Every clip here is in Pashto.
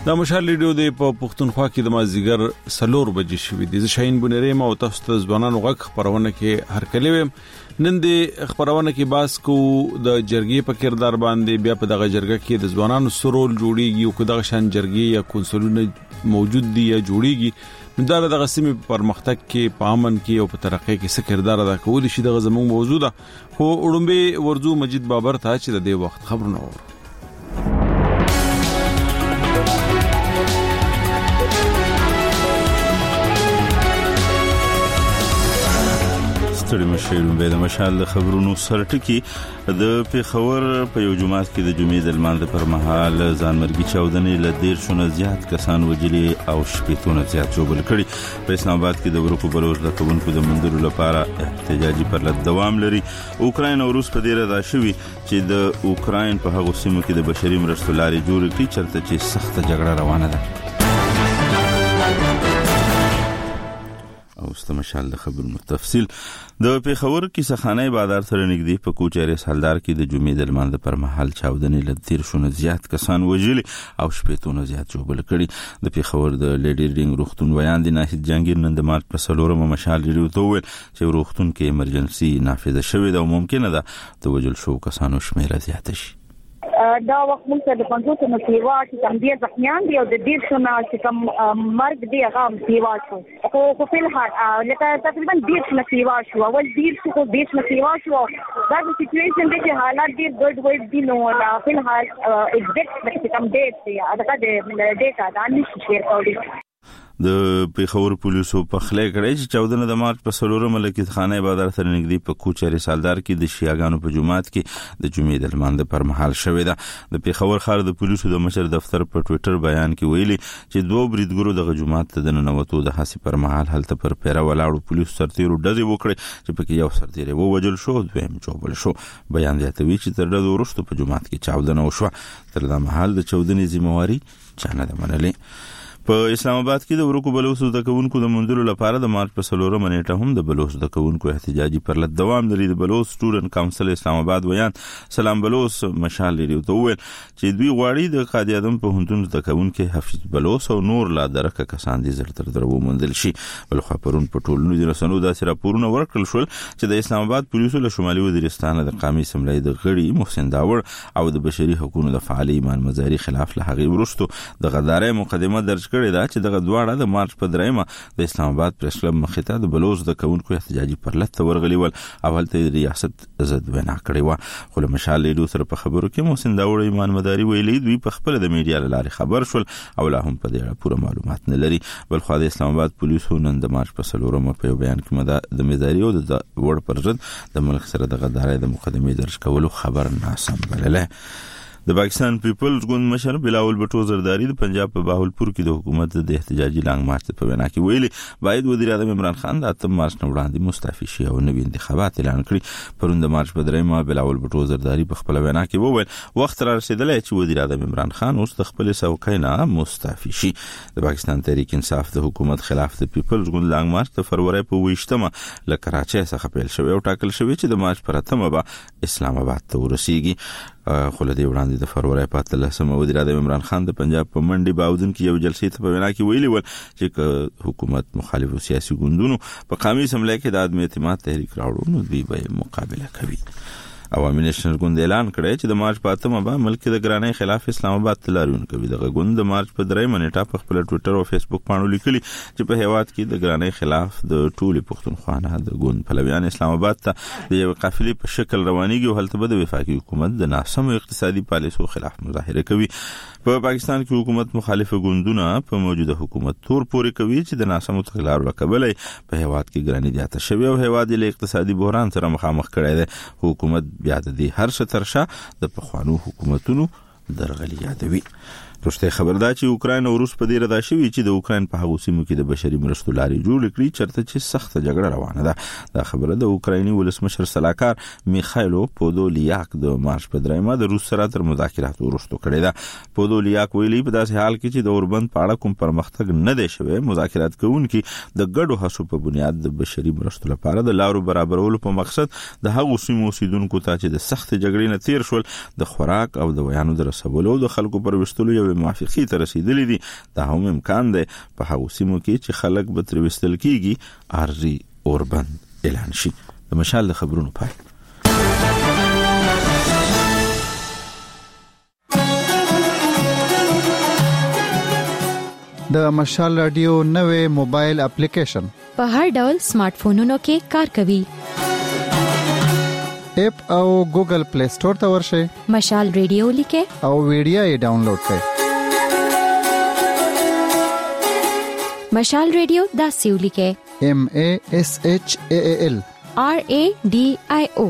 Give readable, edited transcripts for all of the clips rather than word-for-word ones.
دا مشال ریډیو د پښتونخوا کې د مازیګر 4 بجې شوې دي. شاهین بنيري ما او تاسو ته ځوانانو غږ خبرونه کې هر کلی ویم. نن د خبرونه کې باس کو د جرګې په کردار باندې بیا په دغه جرګه کې د ځوانانو سرول جوړیږي او کداغه شان جرګې یا کونسلونه موجود دي یا جوړیږي. نو دا د غسیمې پر مختګ کې پامن کې او په ترقې کې څه کردار ادا کوي شي د زموږ موضوع ده. خو وړومبه ورزو مجید بابر ته چې د دې وخت خبرونه اور مشهورم به د مشال خبرونو سرټکی د پیښور په یو جماعت کې د جمعې د لمانځه پر مهال ځانمرګي چاودنې له 150 زیات کسان وجلي او شپېتونه زیات جوړ کړي. په اسلام آباد کې د ورکو بلوچ د کوونکو د مندلو لپاره احتجاجي پرلط دوام لري. اوکراین او روس په دې راځي شوی چې د اوکراین په هغو سیمو کې د بشري مرستو لارې جوړ کړي چرته چې سخت جګړه روانه ده. اوس مشال د خبرونو تفصیل د پیښور کې سخانه بازار سره نږدې په کوچېره سالدار کې د جمعې د لمانځه پر مهال چاودنې له 130 زیات کسان وژلي او شپېتونه زیات جوړ کړي. د پیښور د لیډي ډینګ روغتون ویان دي ناهید جنگیر نن د مارچ په 4 مشال لري ته ویل چې روغتون کې ایمرجنسي نافذه شوې ده او ممکنه ده د وژل شو کسانو شمېر زیات شي. دا وخت موږ د 500 نو سیوا چې کم دي ځخمیان دي او د 150 نه چې کم مرګ دی هغه سیوا شو. خو په الحال لکه تقریبا 150 نه سیوا شو اول 150 نه سیوا شو. دا د سچويشن د چې حالات ډیر ګډ وډ دي نو په الحال ایگزیکټ چې کم ډیټ دی دا د ډیټا دا نشي شیر کولی. د پیښور پولیسو په خلې کړی چې 14 د مارچ په 4 ملکیت خانه بازار سره نږدې په کوچېره سالدار کې د شیاګانو په جماعت کې د جمعې د لمانځه پر مهال شوې ده. د پیښور ښار د پولیسو د مشر دفتر په ټوئیټر بیان کې ویلي چې دوه بریدګرو د جماعت ته د ننوتو د حسي پر مهال هلته پر پیرا ولاړو پولیسو سرتیرو ډزې وکړي چې پکې یو سرتیر ووجل شو دویم جوړل شو. بیان زیاتوي چې تر ډزو وروسته په جماعت کې چاودنه وشوه. تر دا مهال د چاودنې ذمہواری چا نه ده منلې. په اسلام آباد کې د ورکو بلوچ د کوونکو د مندلو لپاره د مارچ په 4 منېټه هم د بلوچ د کوونکو احتجاجي پرلط دوام لري. د بلوچ سټوډنټ کونسل اسلام آباد ویان سلام بلوچ مشال لري ته ویل چې دوی غواړي د قاضي اعظم په هندون د کوونکو حفیظ بلوچ او نور لا درکه کسان دي زر تر درو مندل شي. بل خو پرون په ټولنو د رسنو داسې راپورونه ورکړل شول چې د اسلام آباد پولیسو له شمالي وزیرستان د قومي اسمبلی د غړي محسن داور او د بشري حقوقو د فعال ایمان مزاری خلاف له هغه ورستو د غدارۍ مقدمه درج کړې ده چې دغه دواړه د مارچ په 3 د اسلام آباد پریس کلب مخې ته د بلوچ د کوونکو احتجاجي پرلط ورغلي ول اول ته ریاست عزت وینا کړې و. خو له مشال لیدو سره په خبرو کې محسن داور ایمان مداري ویلي دوی په خپل د میډیا لارې خبر شول او لا هم په دې اړه پوره معلومات نه لري. بل خو د اسلام آباد پولیسو نن د مارچ په 4 په بیان کې د مداري او د وړ پر ضد د ملک سره د غدارۍ د مقدمې درج کولو خبر ناسم بلله. د پاکستان پیپلز ګوند مشر بلاول بټو زرداری د پنجاب په باولپور کې د حکومت د احتجاجي لانګ مارچ په وینا کې ویلي باید وزیر اعظم عمران خان د 8 مارچ نه وړاندې مستعفي شي او نوي انتخابات اعلان کړي. پرون د مارچ په 3 بلاول بټو زرداری په خپل وینا کې وویل وخت را رسیدلی چې وزیر اعظم عمران خان اوس د خپل څوکۍ نه مستعفي شي. د پاکستان تحریک انصاف د حکومت خلاف د پیپلز ګوند لانګ مارچ د فروری په 28 له کراچۍ څخه پیل شوی او ټاکل شوی چې د مارچ پر 8 به اسلام آباد ته ورسیږي. خو له دې وړاندې د فروری په 13 وزیر اعظم عمران خان د پنجاب په منډي باودن کې یو جلسې ته په وینا کې ویلي ول چې حکومت مخالفو سیاسي ګوندونو په قومي اسمبلی کې د عدم اعتماد تحریک راوړو نو دوی به مقابله کوي. عوامي نېشنل ګوند اعلان کړی چې د مارچ په 8 به ملک د ګرانۍ خلاف اسلام آباد ته لاریون کوي. دغه ګوند د مارچ په 3 منېټه په خپل ټوئیټر او فیسبوک باندې لیکلي چې په هیواد کې د ګرانۍ خلاف د ټولي پښتونخوا نه د ګوند پلویان اسلام آباد ته د یو قافلې په شکل روانيږي او هلته به د وفاقي حکومت د ناسمو اقتصادي پالیسو خلاف مظاهره کوي. په پاکستان کې حکومت مخالف ګوندونه په موجوده حکومت تور پوري کوي چې د ناسمو تګلارو لکبلې په هیواد کې ګرانۍ زیاته شوی او هیواد له اقتصادي بحران سره مخامخ کړی دی. حکومت بیا د دې هر څه ترشا د پخوانو حکومتونو درغلي یادوي. رښتیا خبر ده چې اوکراین او روس په دې رضا شوي چې د اوکراین په هغو سیمو کې د بشري مرستو لارې جوړ کړي چرته چې سخت جګړه روانه ده. دا خبره د اوکرایني ولسمشر سلاکار میخایلو پودولیاک د مارچ په 3 د روس سره تر مذاکراتو وروسته کړې ده. پودولیاک ویلي په داسې حال کې چې د اوربند په اړه کوم پرمختګ نه دی شوی مذاکرات کوونکي د ګډو هڅو په بنیاد د بشري مرستو لپاره د لارو برابرولو په مقصد د هغو سیمو اوسیدونکو ته چې د سخت جګړې نه تیر شول د خوراک او د ویانو د رسولو د خلکو پر وستلو یو موافقه ته رسیدلې دي. دا هم امکان دی په هغو سیمو کې چې خلک به ترې وستل کېږي عارضي اوربند اعلان شي. د مشال د خبرونو پای. د مشال رادیو نوې موبایل اپلیکیشن په هر ډول سمارټ فونونو کې کار کوي. اپ او ګوګل پلی سٹور ته ورشئ. مشال رادیو لیکه او ویډیو یې ډاونلوډ کړئ. مشال رادیو داسې ولیکه MASHAAL RADIO.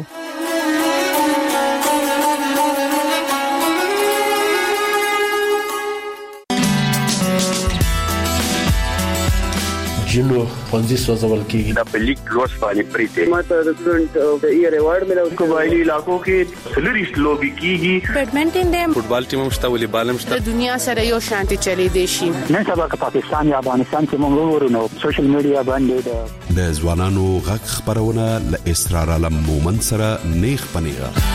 جنو فنزي سوزول کیږي د پلیک لوس باندې پریته ماته د سټوډنټ د ایئر ایوارډ ملو قبایلی علاقو کې سلریس لوبي کیږي. بیډمنټن دې فوټبال ټیم مشته ولې بالم شته. د دنیا سره یو شانتي چلی دی شي. نن سبا که پاکستان یا افغانستان کې موږ ورونو سوشل میډیا باندې د ځوانانو غږ خبرونه ل اسرار علم مومن سره نیخ پنیغه.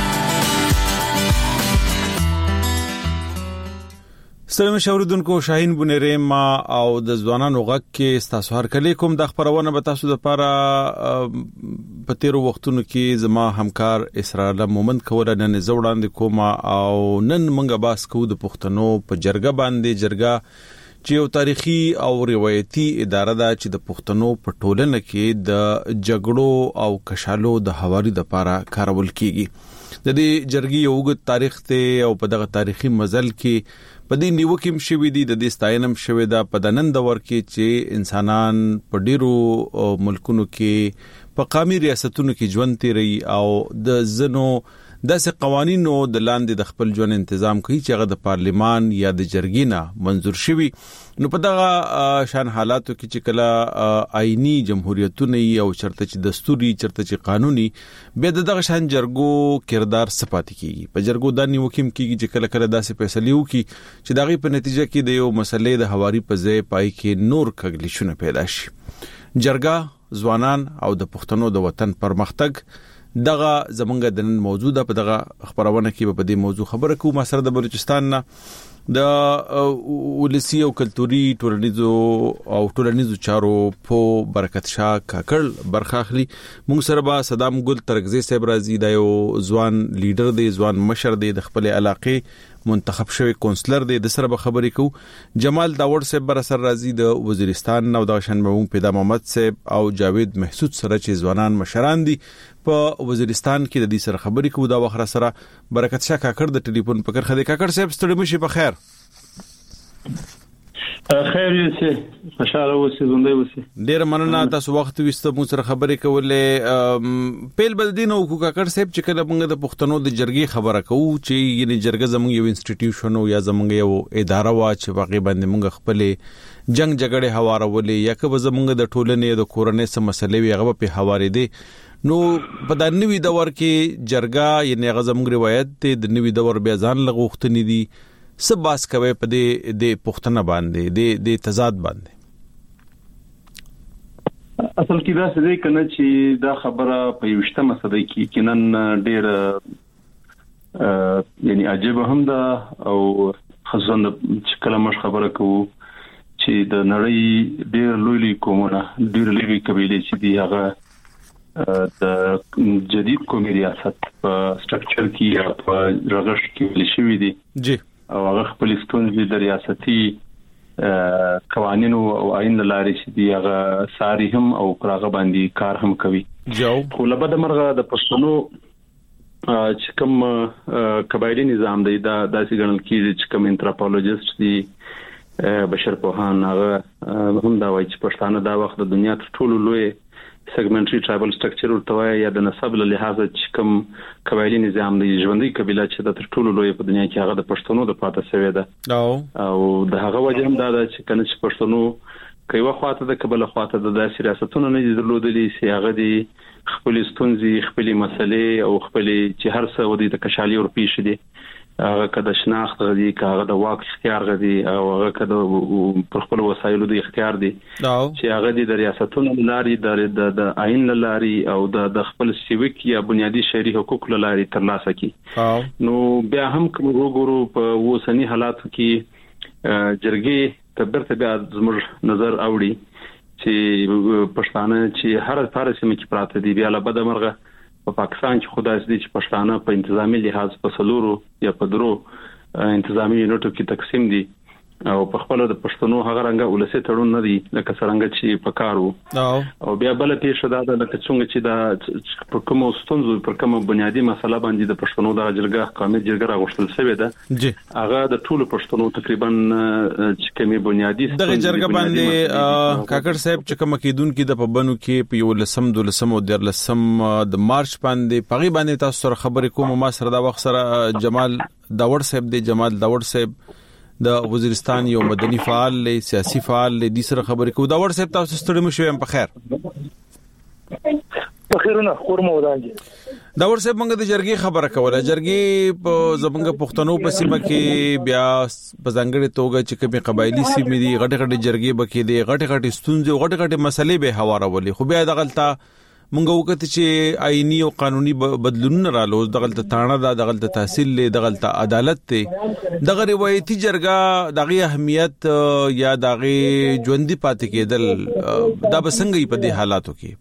سلام شوردونکو شاهین بنيري ما او د ځوانانو غږ کې ستاسو هر کله کوم د خبرونه به تاسو د لپاره په تیرو وختونو کې زما همکار اسرار مومن کوله نن زوړاندې کوم او نن منګه باس کو د پښتنو په جرګه باندې جرګه چې یو تاریخي او روایتي اداره ده چې د پښتنو په ټولنه کې د جګړو او کشالو د حواري د لپاره کارول کیږي. د دې جرګې یو تاریخ ته او په دغه تاریخي مزل کې په دې نیوکیم شوی دي. د دې ستاینم شوی دا په دنن دور کې چې انسانان په ډیرو ملکونو کې په قومي ریاستونو کې ژوند تیري او د زنو داسې قوانینو د لاندې د خپل ژوند تنظیم کوي چې هغه د پارلیمان یا د جرګې نه منزور شوی. نو په دغه شان حالاتو کې چې کله آئینی جمهوریتونه او چرته چې دستوري چرته چې قانوني به دغه شان جرګو کردار سپاتې کیږي. په جرګو د نیوکیم کیږي چې کله کله داسې فیصله وکړي چې دغه په نتیجه کې د یو مسلې د حواري په ځای پای کې نور کګلیشونه پیدا شي. جرګه ځوانان او د پښتنو د وطن پرمختګ دغه زمونږ د نن موجوده په دغه خبرونه کې په دې موضوع خبره کوم. سره د بلوچستان نه د ولسی او کلتوري ټولنیزو چارو په برکت شاه کاکړ برخاخلی. موږ سره با صدام ګل ترغزی صاحب راځي د یو ځوان لیډر دی، ځوان مشر دی، د خپل علاقې منتخب شوی کونسلر دی. د سره به خبرې کو. جمال داوړ صاحب بر سر راځي د وزیرستان نو د شنبه پیدا محمد صاحب او جاوید محسود سره چې ځوانان مشران دي په وزیرستان کې د دې سره خبرې کو. دا وخت سره برکت شاه کاکړ د ټلیفون پکړ خدای کاکړ صاحب ستړي مشي په خیر. خیر یې خوشاله اوسئ، ژوندۍ اوسئ. ډیر مننه تاسو وخت وسته مو سره خبرې کولې. پیل بل دین او کاکړ صاحب چې کله موږ د پښتنو د جرګې خبره کوو چې یعنی جرګه زموږ یو انسټیټیوشن او یا زموږ یو اداره وا چې واقع باندې موږ خپل جنگ جګړې حوارولې یا که زموږ د ټولنې د کورنۍ سم مسلې وي هغه په حواله دي. نو په د نوې دور کې جرګه یعنی هغه زموږ روایت د نوې دور بیا ځان لغوښتنې دي. سب باس کوي په دې د پښتنه باندې د تضاد باندې. اصل کې دا څه دی کنه چې دا خبره په 20مه صدۍ کې کینن ډېر یعنی عجیب هم ده او خصوصا چې کله مش خبره کوو چې د نړۍ ډېر لوی قومونه ډېر لوی قبیلې چې دی هغه د جدید قومي ریاست په سټرکچر کې یا په رغښت کې ولې شوی دی جی او هغه خپل ستونزې د ریاستي قوانینو او آئین لاري چې دی هغه ساري هم او پرغه باندې کار هم کوي. خو لبد مرغه د پښتنو چې کوم قبایلی نظام دی دا داسې ګڼل کیږي چې کوم انتروپولوژیست دی بشر پوهان هغه هم دا وایي چې پښتانه دا وخت د دنیا تر ټولو لوی سیګمنټري ټرایبل سټرکچر ورته یا د نسب له لحاظ چې کوم قبایلی نظام دی ژوندۍ قبیله چې د تر ټولو لوی په دنیا کې هغه د پښتنو د پاتې شوی ده او د هغه وجه هم دا چې کنه چې پښتنو کایو خواته د قبله خواته د داسې ریاستونو نه درلودلې چې هغه دی خپل ستونزې خپل مسلې او خپل چې هر څه ودی د کشالي ور پیښ دي هغه کده شناخت غدي هغه د واک اختیار غدي او هغه کده پر خپل وسایلو د اختیار دي چې هغه د ریاستونو لاري د آئین لاري او د خپل سیویک یا بنیادی شهري حقوق لاري ترلاسه کی. نو بیا هم کوم وګورو په وسنی حالاتو کې جرګې ته برته بیا زموږ نظر اوړي چې پښتانه چې هر فارسي مې پراته دي بیا له بده مرغه په پاکستان کې خدای دې چې پښتانه په انتظامی لحاظ په سلورو یا په درو انتظامی یونټو کې تقسیم دي او په خپل د پښتنو هغه رنګه ولسي تړون نه دي لکه څنګه چې پکارو او بیا بل پیښه ده لکه څنګه چې دا په کومو ستونزو پر کومه بنیادی مسله باندې د پښتنو د جرګه قومي جرګه راغوښتل شوې ده هغه د ټولو پښتنو تقریبا چې کومي بنیادی د جرګه باندې کاکړ صاحب چې کوم کېدون کې د پبنو کې په یو لسم او د لسم د مارچ باندې پغي باندې تاسو سره خبرې کوم ما سره دا وخت سره جمال داوړ صاحب دی جمال داوړ صاحب د وزیرستان یو مدني فعال له سیاسي فعال له دې سره خبرې کوو دا ور صاحب تاسو ستړي مو شوم په خیر په خیرونه خورمو ودانګي دا ور صاحب موږ د جرګې خبره کوله جرګې په زبنګ پښتنو په سیمه کې بیا په ځنګړې توګه چې کومي قبایلی سیمې دي غټه جرګې بکې دي غټه ستونزې غټه مسلې به حوارولې خو بیا د غلطه مونږ وکړه چې آئینی او قانوني بدلونونه رالوز دغلت تانه دا دغلت تحصیل له دغلت عدالت ته دغه روایتي جرګه دغه اهمیت یا دغه ژوندۍ پاتې کېدل دا بسنګي په دې حالاتو کې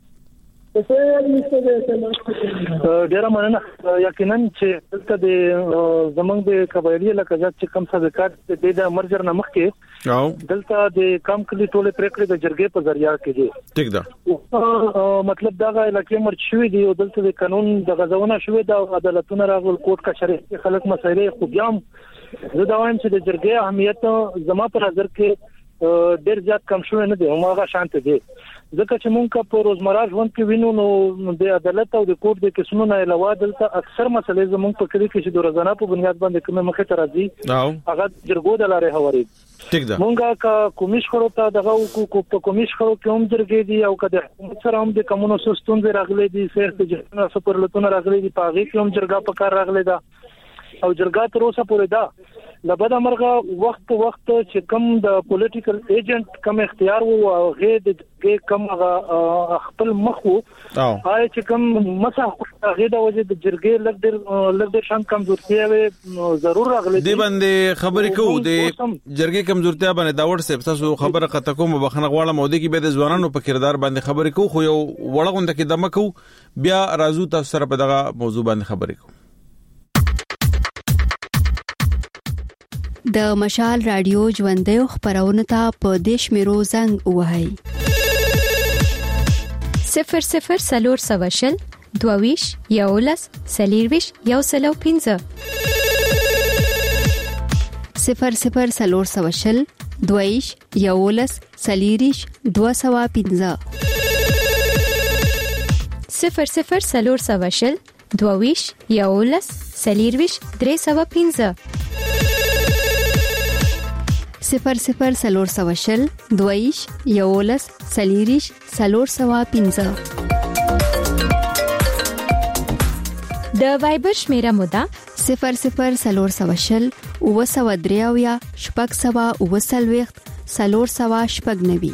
ډیره مننه یقینا چې دلته د زمنګ د قبایلی لکه چې کم څه ذکر د مرجر نمخ کې او دلته د کم کلی ټوله پریکړې د جرګې په ذریعہ کې دي ټیک ده مطلب دا علاقې مرچوي دي او دلته د قانون د غزونه شوې د عدالتونو راغول کوټ کا شریعه خلک مسایلې خو بیا زه دا وایم چې د جرګې اهمیت زما په نظر کې ډیر زیات کم شوی نه دی هماغه شانت دی ځکه چې مونږ په روزمره ژوند کې وینو نو د عدالت او د کوټ د قسمونو نه علاوه دلته اکثر مسلې زموږ په کلی کې چې د روزانه په بنیاد باندې کومه مخه تر راځي هغه جرګو د لارې هوري ټیک ده مونږه کا کومیش خړو ته دغه په کومیش خړو کې هم جرګې دي او کده حکومت سره هم د کومونو سستون راغلي دي سیر ته جنه سپرلتون راغلي دي په هغه کې هم جرګه په کار راغلي ده او جرګه تر اوسه پورې ده لبدا مرغه وخت چې کم د پولیټیکل ایجنټ کم اختیار وو او غیر د کم خپل مخو هاي چې کم مسه غیر د وجه د جرګې لږ شان کمزورتیا وي ضرور راغلي دی باندې خبرې کوو د جرګې کمزورتیا باندې دا ور سه تاسو خبره قطه کوم بخنه غواړم او د کې به د ځوانانو په کردار باندې خبرې کوو خو یو وړغونده کې دمه کوو بیا راځو تاسو سره په دغه موضوع باندې خبرې کوو د مشال رادیو ژوندۍ خبرونه ته په دیش میرو زنګ وهاي 00 سلور سواشل دوويش یولس سلیرويش یوسلو 15 00 سلور سواشل دوويش یولس سلیریش 215 00 سلور سواشل دوويش یولس سلیرويش 315 00 سلور سواشل دویش یولس سلیریش سلور سوا 15 د وایبر شمیره مودا 00 سلور سواشل او سوا دریاویا شپږ سوا او سلويخت سلور سوا شپږ نوي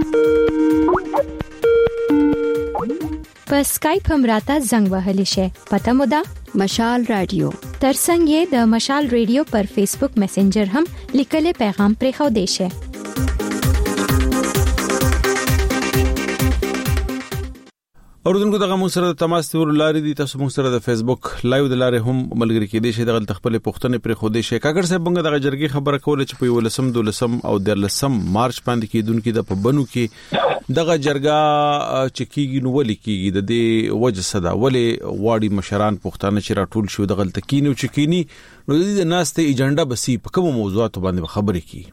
په اسکایپ هم راته زنګ وهلی شي پته مودا مشال رادیو ترڅنګ یې د مشال رادیو پر فیسبوک میسنجر هم لیکلي پیغام پرې خو دی شي اوردونکو دغه مو سره د تماس تور لاري دي تاسو مو سره د فیسبوک لایو د لارې هم ملګری کې دي شي دغه تخپل پښتنې پر خو دی شي کاګر صاحب بنګ دغه جرګي خبره کوله چې په ولسم دولسم او درلسم مارچ باندې کېدونکو د پبنو کې دغه جرګه چې کیږي نو ولي کیږي د دې وجه صدا ولي واړی مشران پښتانه چې راټول شو دغه تکینو چې کینی نو د ناسته ایجنډا بسی په کوم موضوعات باندې خبرې کی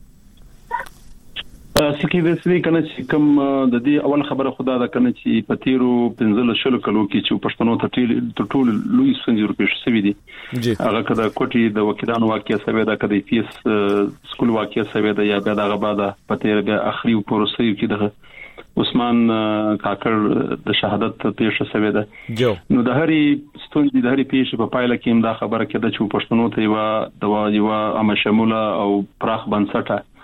سکه د سړي کنه چې کوم د دې اول خبره خدا دا کنه چې په تیرو 15 شلو کلو کې چې پښتنو ته ټول لوی سنجر پېښ شوی دي هغه کده کوټي د وکیلانو واقعي سوي دا کده پیس سکول واقعي سوي دا یا بیا دغه بعد په تیر بیا اخري پروسې کې دغه عثمان کاکړ د شهادت پیښ شوی دا نو د هري ستونزې د هري پیښ په پایله کې دا خبره کده چې پښتنو ته یو د یو عام شموله او پراخ بنسټه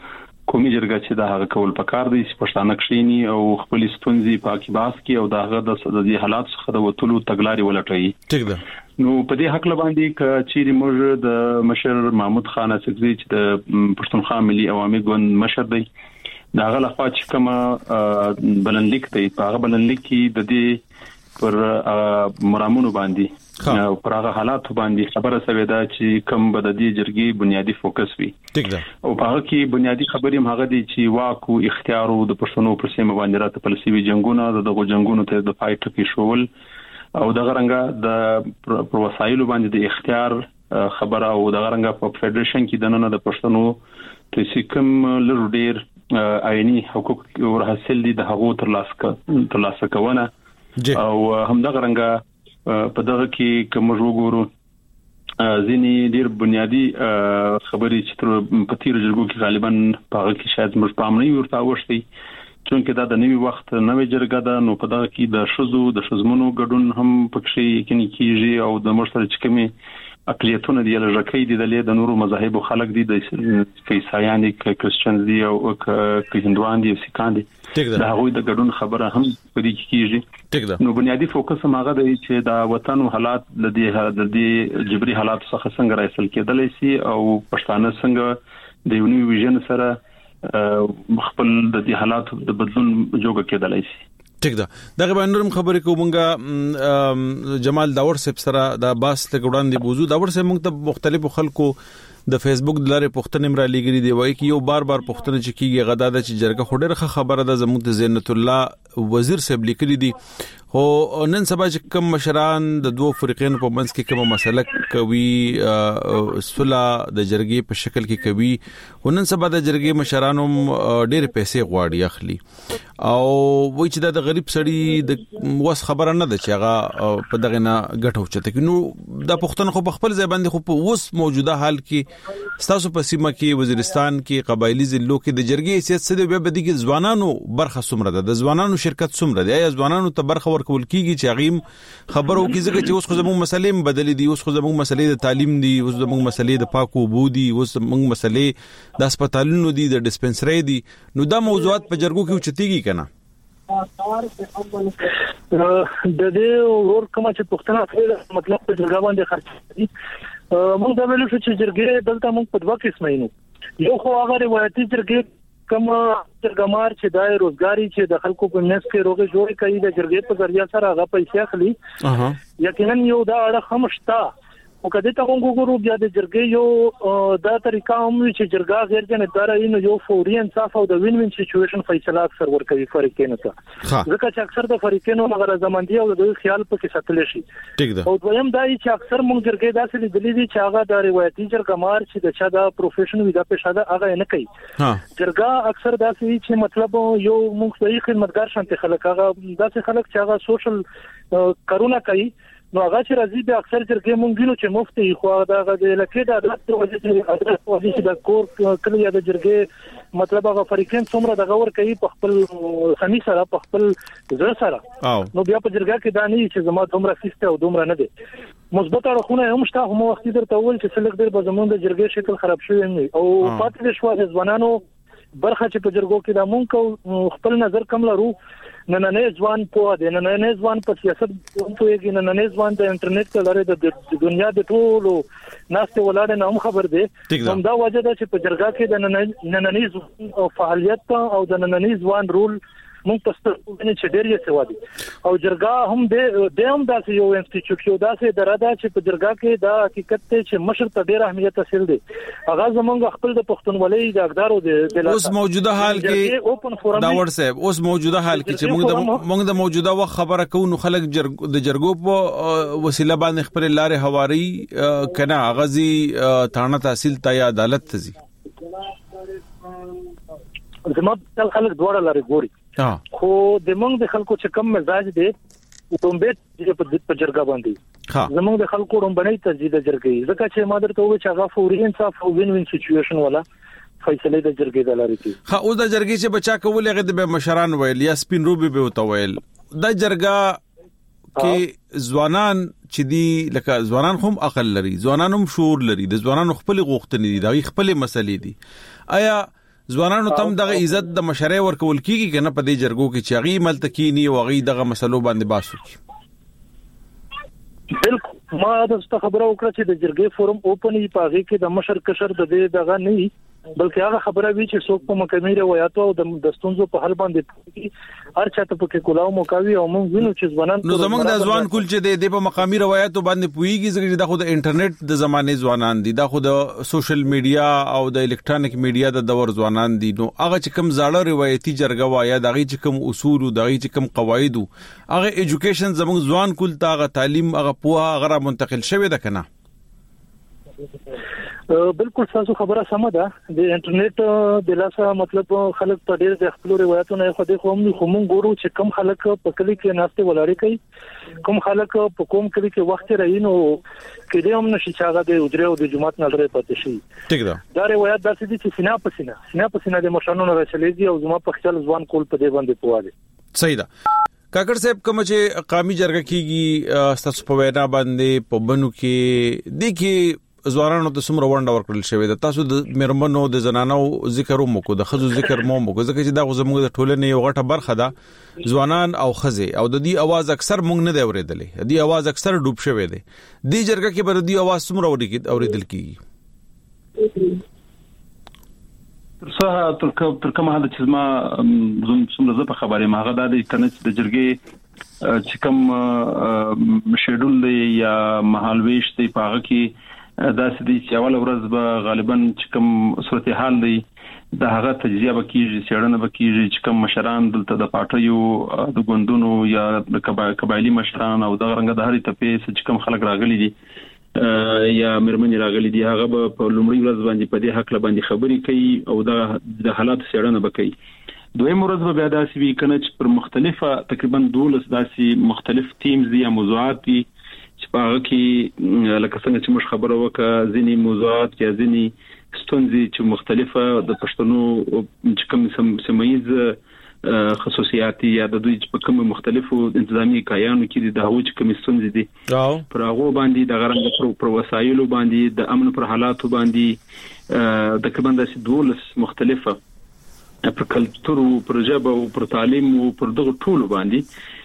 قومي جرګه چې دا هغه کول پکار دي چې پښتانه کښینی او خپل ستونزې پاکي باس کی او دا هغه د دې حالات څخه د وټولو تګلاري ولټوي. ټیک ده. نو په دې حق لباندې ک چیرې موږ د مشر محمود خان اڅکزي چې د پښتونخوا ملي عوامي ګوند مشر دی دا هغه لخوا چې کوم بلنلیک دی په هغه بلنلیک کې د دې پر مرامونو باندې او پر هغه حالات باندې خبره سوي دا چې کوم بد دي جرګي بنیادی فوکس وي. ټیک ده. او په هغه کې بنیادی خبرې هم هغه دي چې واکو اختیار او د پښتنو پر سیمه باندې راته پلسي وی جنگونه دغه جنگونو ته د فایټ کې شول او دغه رنګه د پر وسایلو باندې د اختیار خبره او دغه رنګه په فدریشن کې د نن د پښتنو ته کوم لر ډیر آئینی حقوق ور حاصل دي د هغو ترلاسه کوونه او هم دغه رنګه په دغه کې کوم وګورو ځینی ډیر بنیادی خبرې چې په تیر جرګو کې غالبا په هغه کې شاید موږ پام نه ورته وشتي چونکه دا د نوي وخت نوې جرګه ده نو په دغه کې د شذو د شذمنو ګډون هم پکې کېږي او د مرسته چې کومي اقلیتونه دی لږکې دي د نورو مذاهب خلک دي د عیسایان دي کریسچن دي او هندوان دي او سیکان دي دا هغوی د ګډون خبره هم په دې کې کېږي. نو بنیادی فوکس هم هغه دی چې دا وطن حالات د دې جبري حالات څخه څنګه راځل کېدلی سي او پښتانه څنګه د یو نوي ویژن سره خپل د دې حالات د بدلون جوګه کېدلی سي. ټیک ده. دغه باندې نورم خبرې کومګه جمال داور صاحب سره د باس ته وړاندې بوزو داور صاحب موږ ته مختلفو خلکو د فیسبوک د لارې پښتنې مرا لګري دی وایي چې یو بار پښتنه چې کیږي غدا د چې جرګه خډره خبره ده زموږ زینت الله وزیر صاحب لیکلي دي خو نن سبا چې کوم مشران د دوه فرقین په منځ کې کومه مسله کوي صلح د جرګې په شکل کې کوي ونن سبا د جرګې مشرانو ډېر پیسې غواړي اخلي او وایي چې د غریب سړي د وس خبره نه ده چې هغه په دغه نه ګټو چته نو د پښتون خو په خپل ځای باندې خو په اوس موجوده حال کې ستاسو په سیمه کې وزیرستان کې قبایلی ضلعو کې د جرګې سیاست څه دی به بدی کې ځوانانو برخه څومره ده د ځوانانو شرکت څومره دی یا ځوانانو ته برخه ورکول کیږي چې غیم خبرو کې ځکه چې اوس خو زموږ مسلې بدلې دي اوس خو زموږ مسلې د تعلیم دي اوس زموږ مسلې د پاکو اوبو دي اوس زموږ مسلې د هسپتالونو دي د ډسپنسري دي نو دا موضوعات په جرګو کې اوچتيږي کنه د دې ور کومه چې پښتنه مطلب په جرګه باندې خرڅ دي موږ دا ویلو چې جرګې دلته موږ په دوه قسمه یو یو خو هغه روایتي جرګې کوم جرګمار چې د روزګاری چې د خلکو په منځ کې روغه جوړ کوي د جرګې په ذریعہ سره هغه پیسې اخلي یقینا یو دا اړه خمشتا او کله ته وګورو بیا د جرګې یو دا طریقه هم چې جرګه غیر جانبدار وي یو فوري انصاف او د وین وین سچويشن فیصله اکثر ورکوي فریقینو ته ځکه چې اکثر د فریقینو مغره زمندي او د خیال په کې ساتل شي او دویم دا چې اکثر مونږ جرګې داسې لیدلې دي چې هغه د روایتي جرګمار چې د چا د پروفیشن وي د پېښه دا هغه نه کوي جرګه اکثر داسې چې مطلب یو مونږ صحیح خدمتګار شانتي خلک هغه داسې خلک چې هغه سوشل کارونه کوي نو هغه چې راځي به اکثر جرګې مونږ وینو چې مفتي خو دا د لکه د عدالت وجې د کور کله د جرګې مطلب هغه فریقین څومره د غور کوي په خپل خمي سره په خپل ځر سره نو بیا په جرګه کې دا نه چې زما دومره سیسته او دومره نه دي مثبت اړخونه هم شته هم وخت درته ول چې څلګ ډېر به زمونږ د جرګې شکل خراب شوی نه او پاتې شو د ځوانانو برخه چې په جرګو کې د مونږ خپل نظر کم لرو نن ځوان په دې نن ځوان په سیاست پوهیږي نن ځوان د انټرنیټ ته لري د دنیا د ټولو ناسته ولاړ نه هم خبر دی هم دا وجه ده چې په جرګه کې د نننۍ فعالیت او د نننۍ ځوان رول مونږ پستر چې ډېر یې سوا دي او جرګه هم د هم داسې یو انسټیټیوټ یو داسې اداره چې په جرګه کې دا حقیقت ته چې مشر ته ډېر اهمیت حاصل دی هغه زمونږ خپل د پښتونولۍ د اقدارو د اوس موجوده حال کې دا ورسه اوس موجوده حال کې چې مونږ د موجوده وخت خبره کوو نو خلک د جرګو په وسیله باندې خپل لارې هواري کنه غزي تھانه تحصیل ته یا عدالت ته زی زموږ خلک دوړه لري ګوري خو د موږ د خلکو چې کم مزاج دي کومبه چې په جرګه باندې زموږ د خلکو رومبنۍ تجدید جرګې ځکه چې ما درته وې چې هغه فوري انصاف او وین وین سچويشن والا فیصله د جرګې د لارې کې او د جرګې چې بچا کول هغه د مشران ویل یا سپین روبي به وتویل د جرګه کې ځوانان چې دی لکه ځوانان هم عقل لري ځوانان هم شعور لري د ځوانانو خپل غوښتنې دي د خپل مسلې دي آیا ځوانانو تم دغه عزت د مشرۍ ورکول کیږي کنه په دې جرګو کې چې هغه ملتکینی او هغه دغه مسلو باندې باسو کی بالکل ما د خبرو وکړه چې د جرګې فورم اوپن ای پاږي کې د مشر کشر د دې دغه نه بلکې هغه خبره وی چې څوک په مکمل روایتو او د دستونزو په حل باندې هر چاته په کې کولاو موکاوي او موږ وینو چې ځوانان نو زمونږ د ځوان کول چې د په مقامي روایتو باندې پويږي چې د خو د انټرنیټ د زمانه ځوانان دي د خو د سوشل میډیا او د الکترونیک میډیا د دور ځوانان دي نو هغه چې کوم زاړه روایتي جرګه وایا دغه چې کوم اصول او دغه چې کوم قواعد هغه ایجوکیشن زمونږ ځوان کول تاغه تعلیم هغه پوها هغه منتقل شوی ده کنه بالکل تاسو خبره سم ده د انټرنیټ د لاسه مطلب خلک په ډېر د خپل روایتونو خو د کوم ګورو چې کم خلک په کلی کې ناشته ولاړی کوي کوم خلک په کوم کلی کې وخت راینو کې د هم نشي چاغه د اجره او د جماعت نه لري پاتې شي ټیک ده دا روایت داسې دي چې سینا په سینا د مشرانو رسلېږي او زما په خیال ځوان کول په دې باندې پواله صحیح ده کاکړ صاحب کوم چې قومي جرګه کیږي ستاسو په وینا باندې په بنو کې د کې ځوانانو ته څومره ونډه ورکړل شوې ده تاسو د مرمنو د زنانو ذکر مو کو د خزو ذکر مو کو ځکه چې دا زموږ د ټولنې یو غټه برخه ده ځوانان او خزه او د دې आवाज اکثر مونږ نه دی اوریدلې د دې आवाज اکثر ډوب شوې ده د جرګه کې بر دې आवाज څومره اوریدل کیږي تر کومه حد چې ما څومره زه په خبرې ما غدا د انټرنیټ د جرګې چې کوم شیډول دی یا مهالويش دی په هغه کې دا سدي چې اول ورځ به غالبا چې کوم صورتحال دی د هغه تجزیه وکړي څېړنه وکړي چې کوم مشران دلته د پارټیو د ګوندونو یا د قبایلی مشران او د رنګ د هرې تپې چې کوم خلک راغلي دي یا مرمنې راغلي دي هغه په لومړي ورځ باندې په دې حق باندې خبرې کوي او د حالات څېړنه وکړي دویم ورځ به بیا داسې وي کنه چې پر مختلفه تقریبا 12 داسې مختلف ټیمز دي یا موضوعات دي چې په هغه کې لکه څنګه چې موږ خبره وکړه ځینې موضوعات یا ځینې ستونزې چې مختلفه د پښتنو چې کوم سیمایي خصوصیات یا د دوی په کوم مختلفو انتظامی کایانو کې د هغو چې کوم ستونزې دي پر هغه باندې د غرنګ پر وسایلو باندې د امن پر حالاتو باندې د کبند 12 مختلفه پر کلتور او پر ژبه او پر تعلیم او پر دغه ټولو باندې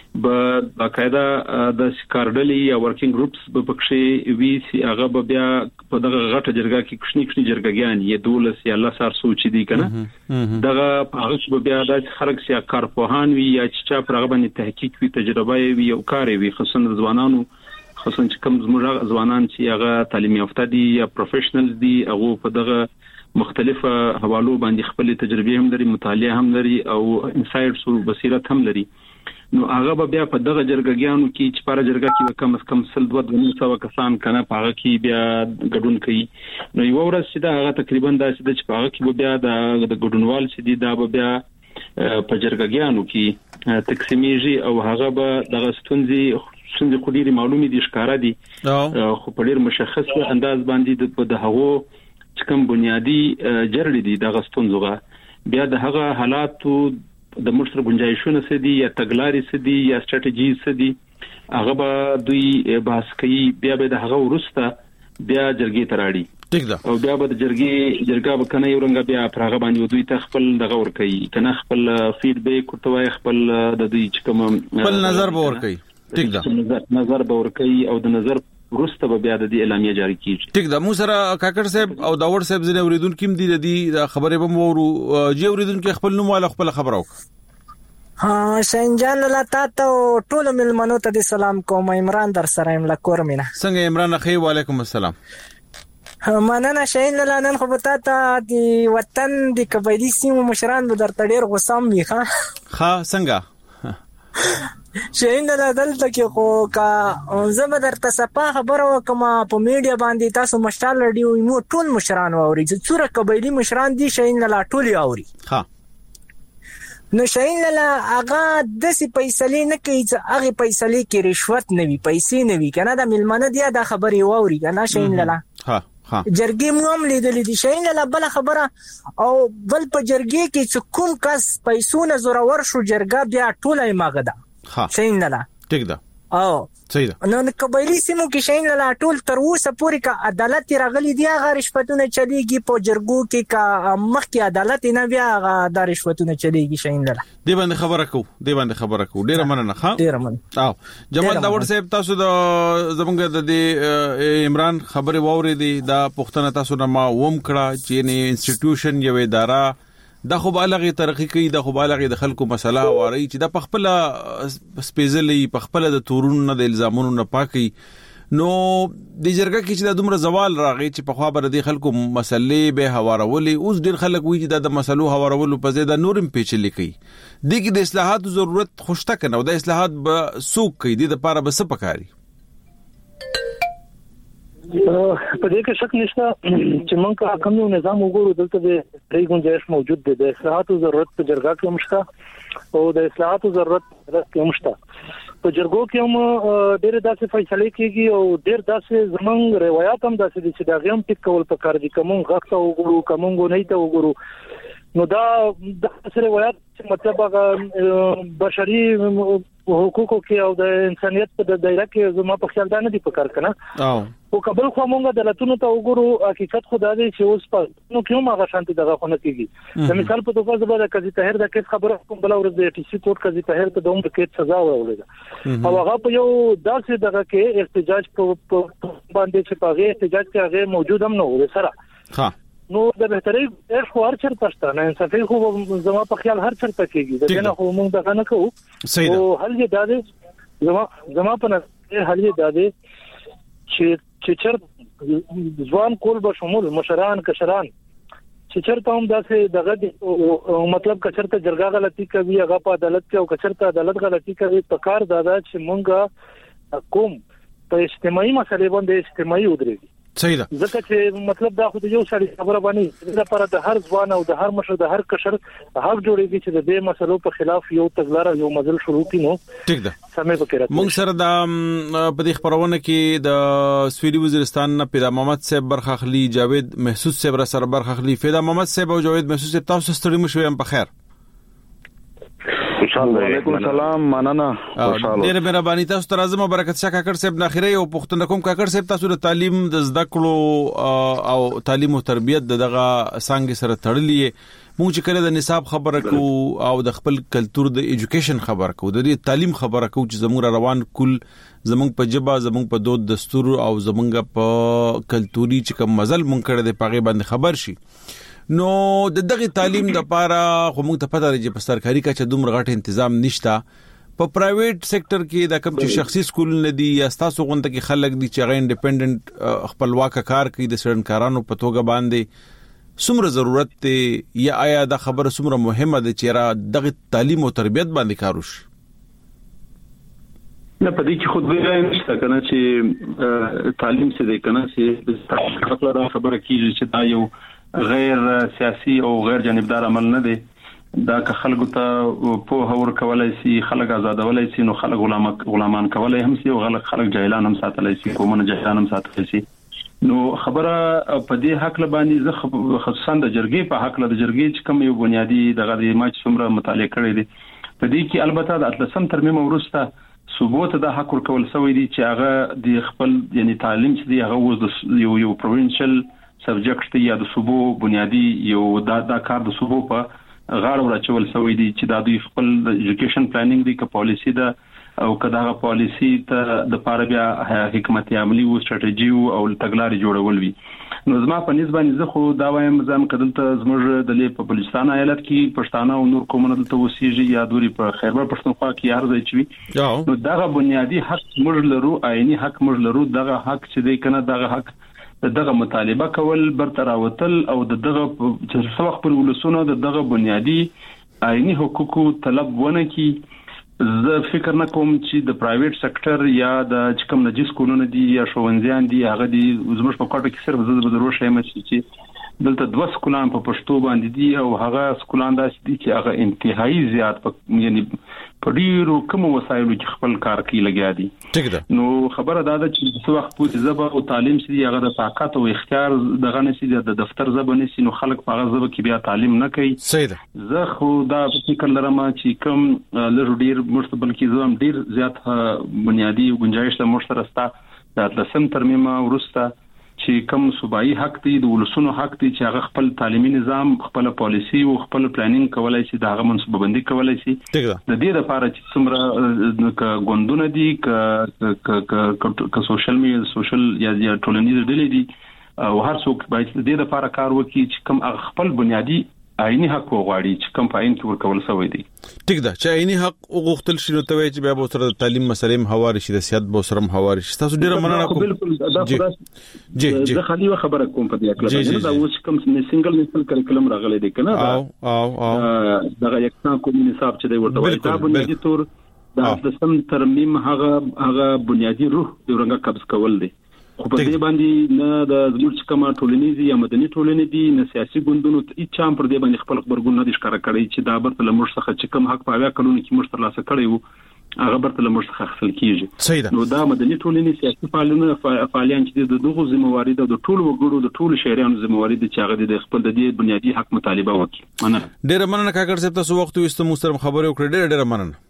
باقاعده د سکارډلي یا ورکینګ ګروپس په پکښې وی سي هغه بیا په دغه غټه جرګه کې کښنی جرګګیان یا 12 یا لسار سوچ دي کنه دغه هغه بیا د خلک سیا کارپوهان وی یا چې پر هغه باندې تحقیق وی تجربه وی او کار وی خصوصا ځوانانو خصوصا چې کوم زموږ ځوانان چې هغه تعلیم یافته دي یا پروفیشنلز دي هغه په دغه مختلفه حوالو باندې خپل تجربه هم لري مطالعه هم لري او انسایټس او بصیرت هم لري نو هغه بیا په دغه جرګګیانو کې چې پر جرګه کې کم از کم 200 کسان کنه په هغه کې بیا ګډون کوي نو یو ورځ چې دا هغه تقریبا دا چې په هغه کې بیا د ګډونوال چې دا بیا په جرګګیانو کې تقسیمېږي او هغه به دغه ستونزې خو ډېری معلومي دي ښکارا دي خو په ډېر مشخص انداز باندې د هغو چې کوم بنیادی جرړې دي دغه ستونزغه بیا د هغه حالاتو د مشر گنجائشونه سدي یا تګلارې سدي یا ستراتیژي سدي هغه به دوی بحث کوي بیا به د هغه ورسته بیا جرګې تراړي ټیک ده او بیا به د جرګه به کنه یو رنګ بیا پر هغه باندې دوی ته خپل دغه ور کوي کنه خپل فیډبیک ورته خپل د دوی چې کوم خپل نظر به ور کوي ټیک ده نظر به ور کوي او د نظر ورسته به بیا د اعلامیه جاری کیږي ټیک ده مو سره کاکړ صاحب او داور صاحب زنه اوریدونکو کیم دي د خبرې به مو جی اوریدونکو خپل نوم والا خپل خبرو شنجان لاته ته ټول ملمنو ته سلام کوم عمران در سره ام لکور مینا څنګه عمران اخی وعلیکم السلام مننه شین لانن خو بتا ته دی وطن دی قبایلی سیمو مشران به در تډیر غوسام میخه څنګه شین دلته کې خو کا زما درته صفه خبره وکم په میډیا باندې تاسو مشال رادیو مو ټول مشران اوري چې څوره قبایلی مشران دي شین لا ټول اوري نو شین لا هغه د سي پیسې نه کوي چې هغه پیسې کې رشوت نه وي پیسې نه وي کنه د ملمنه دی دا خبره واوري کنه شین لا جرګې مو هم لیدلې دي شین لا بل خبره او بل په جرګې کې چې کوم کس پیسو نه زورور شو جرګه بیا ټوله ماغه ده شین لا ټیک ده او صحیح ده. نو قبایلی سیمو کې شین لا ټول تر اوسه پورې کا عدالت راغلي دی هغه رشوتونه چلیږي په جرګو کې کا مخکې عدالت نه بیا هغه د رشوتونه چلیږي شین لا دی باندې خبره کو ډیره مننه ښه ډیره مننه. او جمال داور صاحب تاسو د زمونږ د عمران خبره ووري دی دا پښتنه تاسو نه ما ووم کړه چې نه انسټیټیوشن یو اداره دا خو بالغه ترقی کوي دا خو بالغه د خلکو مسله واري چې دا پخپل سپیشلی پخپل د تورونو د الزامونو نه پاکي نو د جرګه کې چې د دومره زوال راغی چې په خوا بر د خلکو مسلې به هوارولې اوس ډیر خلک وایي چې د مسلو هوارولو په ځای د نورم پیچلې کوي دغه د اصلاحاتو ضرورت خوشته کنه او د اصلاحات به سوق کوي د لپاره به څه پکاري په دې کې شک نشته چې موږ کوم یو نظام وګورو دلته د ری گنجائش موجود دی د اصلاحاتو ضرورت په جرګه کې مشته او د اصلاحاتو ضرورت کې مشته په جرګو کې هم ډېر داسې فیصله کیږي او ډېر داسې زمونږ روایت هم داسې دي چې دا غیم ټیک کول په کار دي کوم غوښته وګورو کوم نه ته وګورو نو دا د روایت مطلب هغه بشري حقوقو کې او د انسانيت په دایره کې زما په خیال دا نه دي پکار کنه او قبل خو مونږ د لاتونو ته وګورو حقیقت خدا دې چې اوس په نو کوم هغه شانتي دغه خونه کیږي د مثال په توګه زبر د قاضي طاهر د کیس خبره کوم بل ورځ د ټي سي کورټ قاضي طاهر ته د عمر کې سزا ورولې او هغه په یو داسې دغه کې احتجاج په باندې چې په احتجاج کې هغه موجود هم نه و سره ها نو د بهتري خو هر چرته شته نه انصافي خو زما په خیال هر چرته کېږي دا نه خو موږ دغه نه کوو او هل یې دادې زما په نظر هل یې دادې چې چر ځوان کول به شمول مشران کشران چې چرته هم داسې دغه مطلب کچرته جرګه غلطي کوي هغه په عدالت کې او کچرته عدالت غلطي کوي په کار دادا چې مونږه کوم په اجتماعي مسلې باندې اجتماعي ودرېږي صحیح ده ځکه چې مطلب دا خو د یو سړي خبره باندې د لپاره د هر ځوان او د هر مشر د هر کشر حق جوړیږي چې د دې مسلو په خلاف یو تګلار یو مزل شروع کینو ټیک ده سمې فکر مونږ سره د په دې خبرونه کې د سویلي وزیرستان نه پیدا محمد صاحب برخاخلی جاوید محسوس صاحب سره برخاخلی پیدا محمد صاحب او جاوید محسوس صاحب تاسو ستړي مو شوم په خیر وعلیکم السلام مننه خوشاله ډېر مهرباني تاسو ته راځم برکت شاه کاکړ صاحب ناخره او پښتون کوم کاکړ صاحب تاسو د تعلیم د زده کړو او تعلیم او تربیت دغه څنګه سره تړلې مونږ چې کله د نصاب خبره کو او د خپل کلچر د ایجوکیشن خبره کو د تعلیم خبره کو چې زموږ روان کل زموږ په جبا زموږ په دود دستور او زموږ په کلچوري چې کوم مزل مونږ کړه د پاغه باندې خبر شي نو د دغه تعلیم د لپاره خو موږ ته پته لري چې په سرکاري کا چې دومره غټ تنظیم نشته په پرایویټ سېکټر کې د کوم چې شخصي سکول نه دي یا تاسو غونډه کې خلک دي چې غیر انډیپندنت خپلواک کار کوي د سړنکارانو په توګه باندې څومره ضرورت دی یا آیا دا خبره څومره مهمه ده چې را دغه تعلیم او تربیت باندې کاروش نه پدې کې خود ویل نشته کنه چې تعلیم څه دی کنه چې خبره کیږي چې دا یو غیر سیاسي او غیر جانبدار عمل نه دی دا که خلکو ته په هور کولای شي خلک آزادولای شي نو خلک غلامان کولای هم شي او خلک جاهلان هم ساتلای شي کومه جاهلان هم ساتلای شي نو خبره په دې حق لبانی زه خصوصا د جرګې په حق له جرګې چې کوم یو بنیادی دغه د ماچ څومره مطالعه کړی دي په دې کې البته د اتلسم ترمیم ورسته ثبوت د حق ورکول سوی دي چې هغه د خپل یعنی تعلیم چې دی هغه وز یو پروینشل سبجیکټ یا د صوبو بنیادی یو دا کار د صوبو په غاړه ورچول سوی دي چې د دوی خپل ایجوکیشن پلانینګ دی که پالیسی ده او کداغه پالیسی ته د پاره بیا حکمت عملی او ستراتیژي او تګلارې جوړول وي نو زما په نسبت زه خو دا وایم ځم کدلته زموږ د لیپ په بلوچستان ایالت کې پښتانه او نور کومه دلته وسیږي یا دوی په خیبر پښتونخوا کې هر ځای چوي نو دغه بنیادی حق موږ لرو عیني حق موږ لرو دغه حق چې دی کنه دغه حق دغه مطالبه کول برتراوتل او دغه څه وخت پر ولسونو دغه بنیادی عیني حقوقو طلب ونه کی زه فکر نه کوم چې د پرایویټ سېکټر یا د کوم نجس کولونه دي یا شوونځیان دي هغه دي زموږ په کوټه کې صرف زده ضروري شي چې دلته دوه سکولان په پښتو باندې دي او هغه سکولان داسې دي چې هغه انتهایی زیات یعنی په ډیرو کوم وسایلو چې خپل کار کوي لګیا دي. ټیک ده. نو خبره دا ده چې څو وخت پورې زبر او تعلیم سي هغه د طاقت او اختیار دغه نسي د دفتر زبر نسي نو خلک په هغه زبر کې بیا تعلیم نه کوي. صحیح ده. زه خو دا فکر لرم چې کوم لږ ډیر مرتبل کې زوم ډیر زیات بنیادی گنجائش د مشترسته د لسم ترمیم ورسته چې کوم صوبایي حق دی د ولسونو حق دی چې هغه خپل تعلیمي نظام خپل پالیسی او خپل پلانینګ کولای شي د هغه منصوبه بندي کولای شي. د دې لپاره چې څومره غوندونه دي ک سوشل یا ټولنیز ډلې دي او هر څوک باید د دې لپاره کار وکړي چې کوم خپل بنیادی عیني حق وغواړي چې کوم پاین کې ورکول شوی دی. ټیک ده. چې عیني حق وغوښتل شي نو ته وایي چې بیا به سره د تعلیم مسلې هم هواري شي د سیاست به سره هم هواري شي. تاسو ډیره مننه کوم. بالکل دا جی زه خالي خبره کوم په دې اړه دا اوس کوم سنگل نیشنل کریکولم راغلی دی کنه او دا یو کوم نصاب چې دی ورته وایي دا بنیادی تور د سم ترمیم هغه بنیادی روح د رنګ قبض کول دی. خو په دې باندې نه د زموږ کومه ټولنیزي یا مدني ټولنې دي نه سیاسي ګوندونو هیڅ هم پر دې باندې خپل خبرګون نه دي ښکاره کړی چې دا برته لمر څخه چې کوم حق په اویا کلونو کې موږ ترلاسه کړی وو هغه برته لمر څخه خپل کیږي. نو دا مدني ټولنې سیاسي فعالیان چې د دغه ذمہواری د ټولو وګړو د ټولو شهريانو ذمہواری د چاغه د خپل د دې بنیادی حق مطالبه وکړي. مننه. ډېر مننه کاکړ صاحب تاسو وخت وستو مسترم خبرې وکړې. ډېر مننه.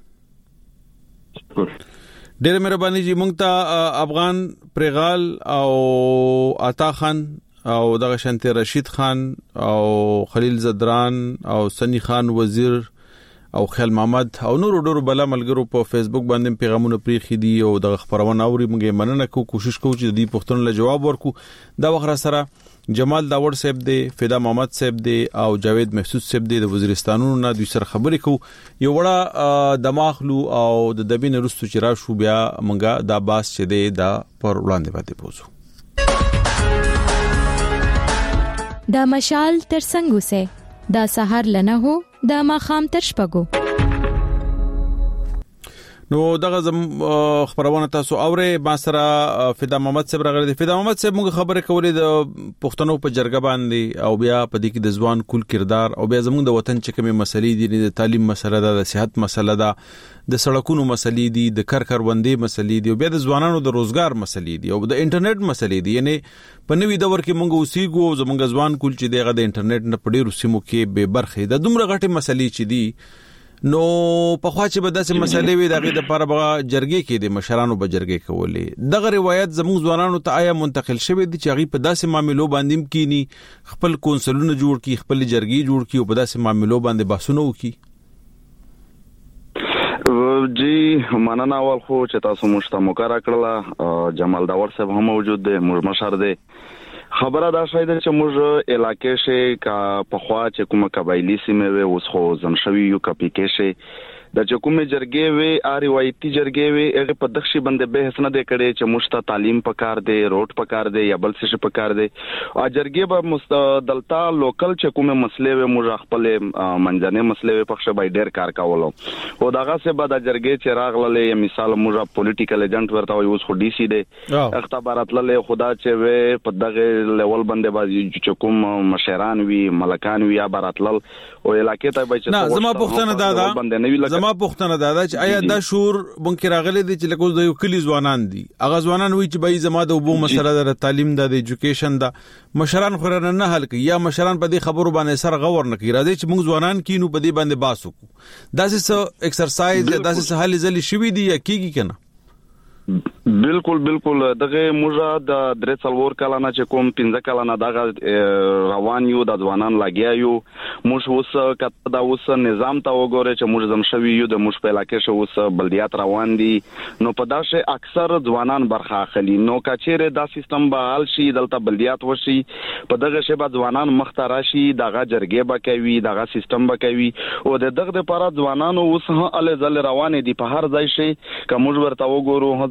ډېر مهرباني جی. مونږ ته افغان پرغال او عطا خان او دغه شانته رشید خان او خلیل زدران او سنی خان وزیر او خیل محمد او نور ډورو بل ملګرو په فیسبوک باندې پیغامونه پریخي دي او د خبرونه اوري. موږ مننه کوشش کوو چې د دې پوښتنو له جواب ورکو. دا وخت سره جمال داوړ صاحب دی، فدا محمد صاحب دی او جاوید محسود صاحب دی د وزیرستانونو نه دوی سره خبرې کوو. یو وړه دماغلو او د دبین رستو چې را شو بیا منګه دا باس چې دی دا پر وړاندې باندې پوزو. دا مشال تر څنګه سه دا سحر لنه هو دا ماخام تر شپګو. نو دغه خبرونه تاسو اوره ما سره فدا محمد صاحب راغلی. فدا محمد صاحب موږ خبرې کولې د پښتنو په جرګه باندې او بیا په دې کې د ځوان کول کردار او بیا زموږ د وطن چې کومه مسلې دي د تعلیم مسله ده، د صحت مسله ده، د سړکونو مسلې دي، د کروندې مسلې دي او بیا د ځوانانو د روزګار مسلې دي او د انټرنیټ مسلې دي. یعنی په نوې دور کې موږ اوسېګو او زموږ ځوان کول چې دغه د انټرنیټ نه پډې روسمو کې به برخه د دومره غټي مسلې چې دي. نو په خوا چې به داسې مسلې وي دغه د لپاره به جرګې کې د مشرانو به جرګې کولې. دغه روایت زموږ ځوانانو ته آیا منتقل شوی دي چې هغه په داسې معاملو باندې کینی خپل کونسلونه جوړ کی، خپل جرګې جوړ کی او په داسې معاملو باندې بحثونه وکړي؟ جی مننه. اول خو چې تاسو مشته مقرره کړله جمال داور صاحب هم موجود دی، موږ مشر دی. خبره دا شاید چې موږ علاقې شي کا په خوا چې کومه قبایلی سیمه وي اوس خو ځن شوی یو کپیکې شي د چکومه جرګې وي ا روایتي جرګې وي هغه په دښي باندې بحث نه دی کړي چې مشته تعلیم پکار دی، روډ پکار دی یا بل څه پکار دی. ا جرګې به مستدلتا لوکل چکومه مسلې وي موږ خپل منځنه مسلې وي پخښه بای ډیر کار کولو او دغه څه به د جرګې چې راغله مثال موږ پولیټیکل ایجنټ ورته وي اوس خو ډي سي دی اختبارات له خدا چې وي په دغه لیول باندې باندې چې کوم مشران وي ملکان وي یا براتل او علاقې ته به چې نه زما پوښتنه دا زما پوښتنه دا چې آیا دا شور بونکې راغلي دي چې لکه د یو کلی ځوانان دي هغه ځوانان وي چې بای زما د وبو مسله د تعلیم د ایجوکیشن د مشران خورنه نه حل کوي یا مشران په دې خبرو باندې سر غور نه کوي. راځي چې موږ ځوانان کینو په دې باندې باسو داسې ایکسرسایز یا داسې حل ځلی شوی دی یا کیږي کنه؟ بالکل دغه موږ د درې څلور کلانه چې کوم 15 کلانه دغه روان یو د ځوانان لاګیا یو موږ اوس کته دا اوس نظام ته وګوره چې موږ زم شوی یو د موږ په علاقې شو اوس بلدیات روان دي نو په داسه اکثر ځوانان برخه اخلي نو کچېره دا سیستم به حل شي دلته بلدیات وشي په دغه شی به ځوانان مخته راشي دغه جرګې به کوي دغه سیستم به کوي او دغه لپاره ځوانان اوس ال ځل روان دي په هر ځای شي کوم ورته وګورو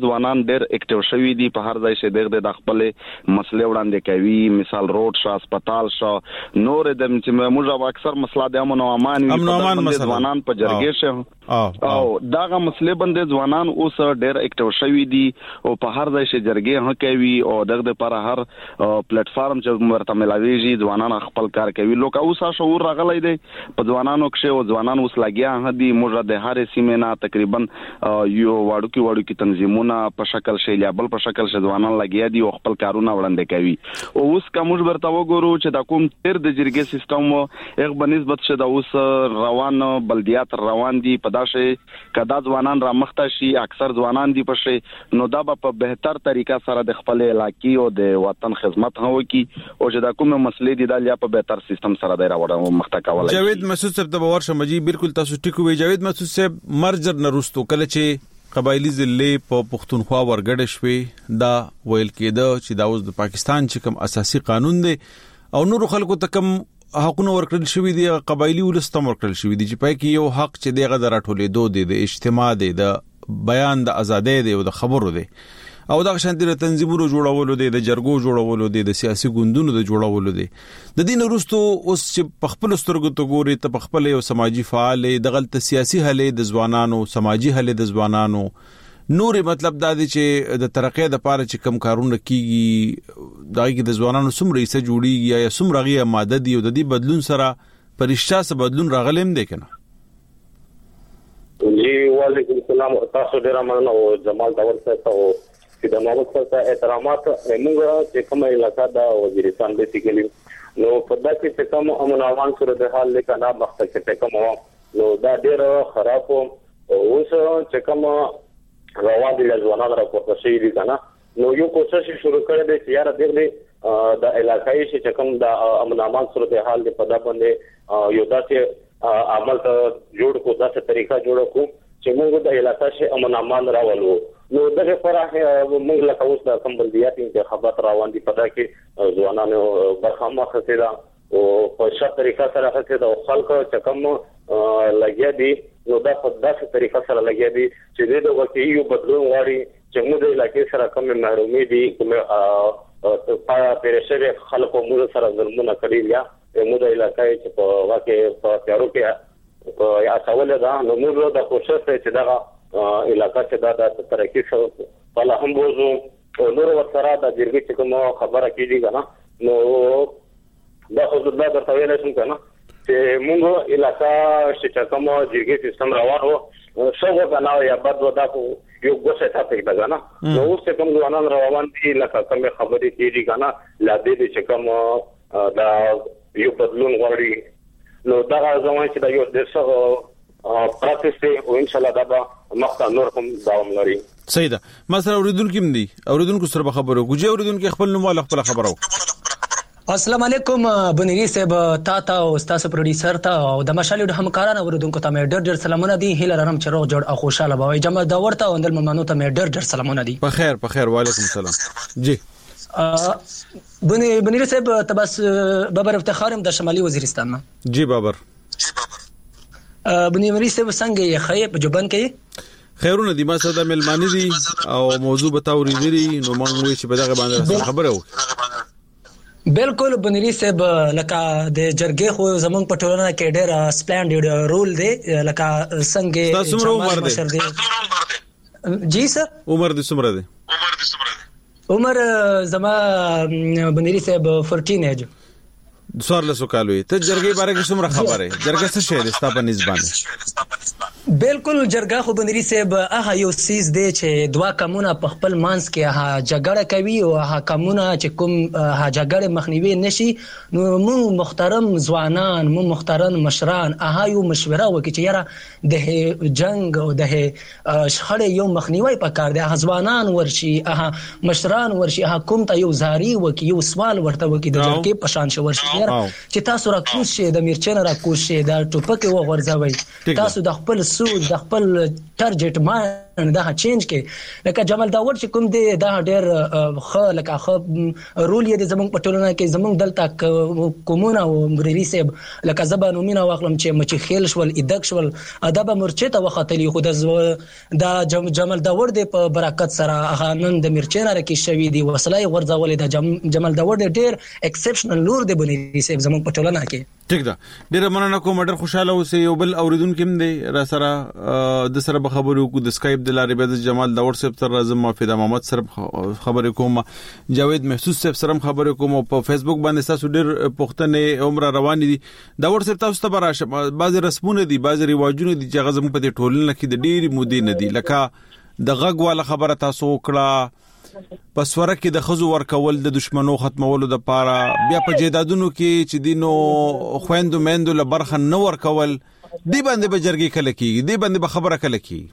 ځوانان ډېر اکټیو شوي دي په هر ځای چې د خپل مسلې وړاندې کوي مثال روډ شو هسپتال شو نور د موږ اکثر مسله د امن او امان ځوانان په جرګې شه او داغه مسلې باندې ځوانان اوس ډېر اکټیو شوي دي او په هر ځای چې جرګې هم کوي او دغه لپاره هر پلیټ فارم چې ورته ملاويږي ځوانان خپل کار کوي لکه اوس شعور راغلی دی په ځوانانو کې او ځوانان اوس لګیا هدي موږ د هر سیمه نه تقریبا یو واړو کې تنظیمونه په شکل شیل بل په شکل ش ځوانان لګیا دي او خپل کارونه وړاندې کوي او اوس کوم ورته وګورو چې دا کوم تیر د جرګې سیستم یو بنسبت شه د اوس روان بلدیات روان دي په داسې کدا ځوانان را مخته شي اکثر ځوانان دي په شي نو دا په بهتر طریقه سره د خپل علاقې او د وطن خدمت هم وکي او چې دا کومه مسلې دي د یا په بهتر سیستم سره دی راوړم مخته کولای جاوید مسعود صاحب د باور شمجي بالکل تاسو ټیکو وی جاوید مسعود صاحب مرجر نرستو کله چې قبایلی ضلع په پښتونخوا ورګډ شوي دا ویل کېده چې دا اوس د پاکستان چې کوم اساسي قانون دی او نور خلکو ته کوم حقونه ورکړل شوی دي قبایلی ولستم ورکړل شوی دي چې پای کې یو حق چې دغه درټولې دوه دي د اجتماع دي د بیان د ازادۍ دی او د خبرو دی او دا شانتي د تنظیمونو جوړولو دی د جرګو جوړولو دی د سیاسي ګوندونو د جوړولو دی د دین وروستو اوس چې په خپل سترګو ته ګوري ته په خپل یو سماجی فعال د غلط سیاسي حلې د ځوانانو سماجی حلې د ځوانانو نور مطلب دا دی چې د ترقې د پاره چې کم کارونه کیږي دغه د ځوانانو سمره یې جوړیږي یا سمره غي ماده دی او د دې بدلون سره پرشتہ سره بدلون راغلم دی کنه جی وعلیکم السلام تاسو ډیر مننه او جمال داور صاحب او چې د محمد صاحب احترامات موږ چې کومه علاقہ دا وزیرستان بیسیکلی نو په داسې چې کوم امن امان سره د حال لیکنه مخته کې کوم نو دا ډیر خراب او اوس چې کوم روان دي ځوانان راپورته شي دي کنه نو یو کوشش شروع کړی دی چې یاره دغه د علاقایي چې کوم د امن امان سره د حال په دا باندې یو داسې عمل ته جوړ کو داسې طریقه جوړ کو چې موږ د علاقې شي امن امان راولو نو دغه فرح موږ له اوس د کمبلدیات انتخابات روان دي پدا کې ځوانانو برخه خسیدا او په شرط طریقه سره خسیدا او خلک چې کوم لګیا دي نو دا په داسې طریقه سره لګیا دي چې د واقعي بدلون غواړي چې موږ د علاقې سره کوم محرومي دي کوم په پیرشره خلکو موږ سره ظلمونه کړی یا موږ د علاقې چې په واقع په تیارو کې په یا څول دا نو موږ د کوشش چې دا علاقہ چې دا د ترقی سره په هم وځو او نور ورسره د جرګې چې کوم خبره کیږي کنه نو دا خو د درته ویل شم کنه چې موږ علاقہ چې کوم جرګې سیستم روان وو څنګه کنه یا بد ودا کو یو ګوښه ته پیدا کنه نو اوس کوم ځوانان روان دي لکه کوم خبرې کیږي کنه لا دې چې کوم دا یو بدلون غواړي نو دا ځوان چې دا یو دغه پروسس دی او ان شاء الله دا مخته نور هم دوام لري صحیح ده ما سره اوریدونکو دي اوریدونکو سره خبرو کوجه اوریدونکو خپل نوم ول خپل خبرو السلام علیکم بنيري صاحب تا او استاد پروډوسر ته او د مشالې د همکارانو اوریدونکو ته مې ډېر سلامونه دي هیله لرم چې روغ جوړ او خوشاله به وي جمع دا ورته وندل ممنونو ته مې ډېر سلامونه دي په خیر وعلیکم السلام جی بنيري صاحب تبس بابر افتخارم د شمالي وزیرستان نه جی بابر بنيري صاحب څنګه یې خیب جوبن کې خیرونه دي ما سره د ملمانی دي او موضوع بتاوري دي نو موږ وی چې په دغه باندې خبره وکړو بالکل بنيري صاحب لکه د جرګې خو زمونږ په ټولنه کې ډېر سپلانډ رول دی لکه څنګه تاسو عمر دی جی سر عمر دې څومره دی عمر زما بنيري صاحب 14 ایج سوار له سوکالوي ته جرګې باره کې څومره خبره جرګه څه شی د ستا په نسبانه بالکل جرګه خو بنيري صاحب هغه یو سیس دی چې دوا کمونه په خپل مانس کې هغه جګړه کوي او هغه کمونه چې کوم هغه جګړه مخنیوي نشي نو موږ محترم ځوانان موږ محترم مشران هغه یو مشوره وکړي چې یاره د جنگ او د شخړې یو مخنیوي پکار دی هغه ځوانان ورشي هغه مشران ورشي هغه کوم ته یو زاری وکړي یو سوال ورته وکړي د جرګې په شان شو ورشي چې تاسو راکوس شئ د میرچن راکوس شئ د ټوپک وغورځوي تاسو د خپل سود د خپل ټارګټ دا چینج کې لکه جمال داور چې کوم دی دا ډېر خ لکه خ رول یې د زمونږ په ټولنه کې زمونږ دلته کومونه او مرری سیب لکه زبانو مینا واخلم چې مچ خیل شول ادک شول ادب مرچه ته وختلی خو دا جمال داور دی په برکت سره هغه نن د مرچه را کې شوی دی وسلای ورځولې د جمال داور دی ډېر ایکسپشنل لور دی بنري سیب زمونږ په ټولنه کې ټیک ده ډېر مننه کوم ډېر خوشاله اوسې یو بل اوریدونکو هم دی را سره د سره به خبرو کو د اسکایپ د لارې به جمال داور صاحب تر راځم فدا محمد سره خبرې کوم جاوید محسوس صاحب سره خبرې کوم په فیسبوک باندې تاسو ډېر پښتنې عمر روان دي داور صاحب تاسو ته براشه بعض رسمونه دي بعض رواجونه دي چې غزم په ټولنه کې د ډېری مودې نه دي لکه د غږ والا خبره تاسو وکړه پسوره کې د خزو ورکول د دشمنو ختمولو د پاره بیا په جیدادونو کې چې دینو خويندو مندو له برخه نه ورکول دی باندې به جرګي کله کیږي دی باندې به خبره کله کیږي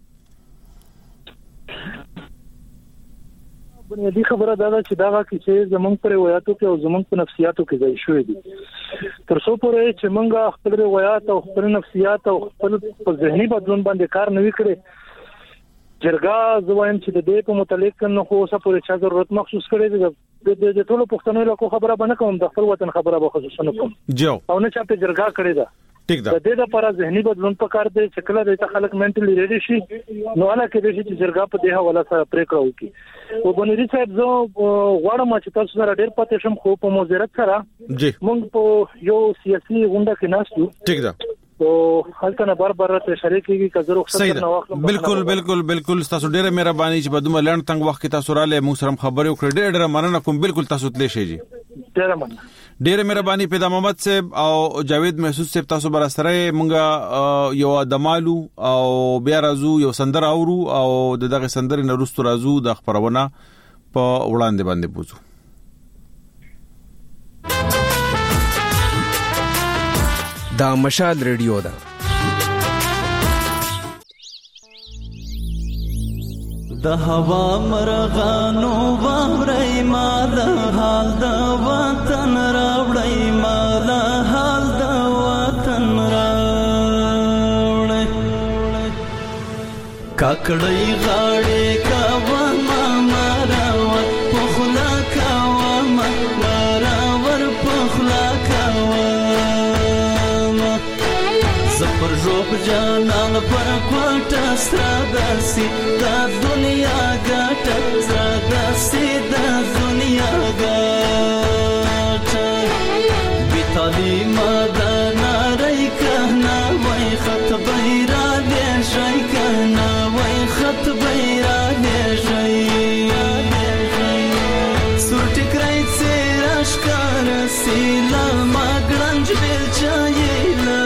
بنیادی خبره دا ده چې دا چې زمونږ پر روایتو کې او زمونږ په نفسیاتو کې ځای شوی دي تر څو پورې چې مونږه خپل روایت او خپل نفسیات او خپل په ذهني بدلون باندې کار نه وکړي جرګه زوایم چې د دې په متعلق نو خو اوسه پورې چا ضرورت محسوس کړي دي د ټولو پښتنو له خبره باندې کوم د خپل وطن خبره به خصوصا کوم او نه چا په جرګه کړي ده ټیک ده د دې لپاره ذهني بدلون پکار دی چې کله د خلک منټلی ریډي شي نو اله کې د چې جرګه په دې حواله سره پریکړه وکړي او بنري صاحب زه غواړم چې تاسو سره ډېر پاتې شم خو په موزرت سره موږ په یو سیاسي غونډه کې ناشتو ټیک ده تو حالت نه بار ته شریکيږي کزرو خپل نه واخلم بالکل تاسو ډیره مهرباني چې بدوم لړن تنگ وخت تاسو را له موږ سره خبرې وکړې ډیره مننه کوم بالکل تاسو تلې شي جی ډیره مهرباني پیدا محمد صاحب او جاوید محسوس صاحب تاسو بر سره مونږه یو دمالو او بیا راځو یو سندر اورو او دغه سندر نه رستو راځو د خبرونه په وړاندې باندې بوزو دا مشال ریډیو ده د هوا مرغانو ووري مال حال د وطن راوړی مال حال د وطن راوړی کاکړی غاړې کا ما راو پخلا کا ما راور پخلا کا زپر جوب جانان پر کوټه ستادسي د دنیا ګټه ستادسي د دنیا ګټه بیتالي مدن رای کنا وای خط بیرا دې شي کنا وای خط بیرا دې شي سورټ کرای سراش کار سیلا ماګرنج بل چایلا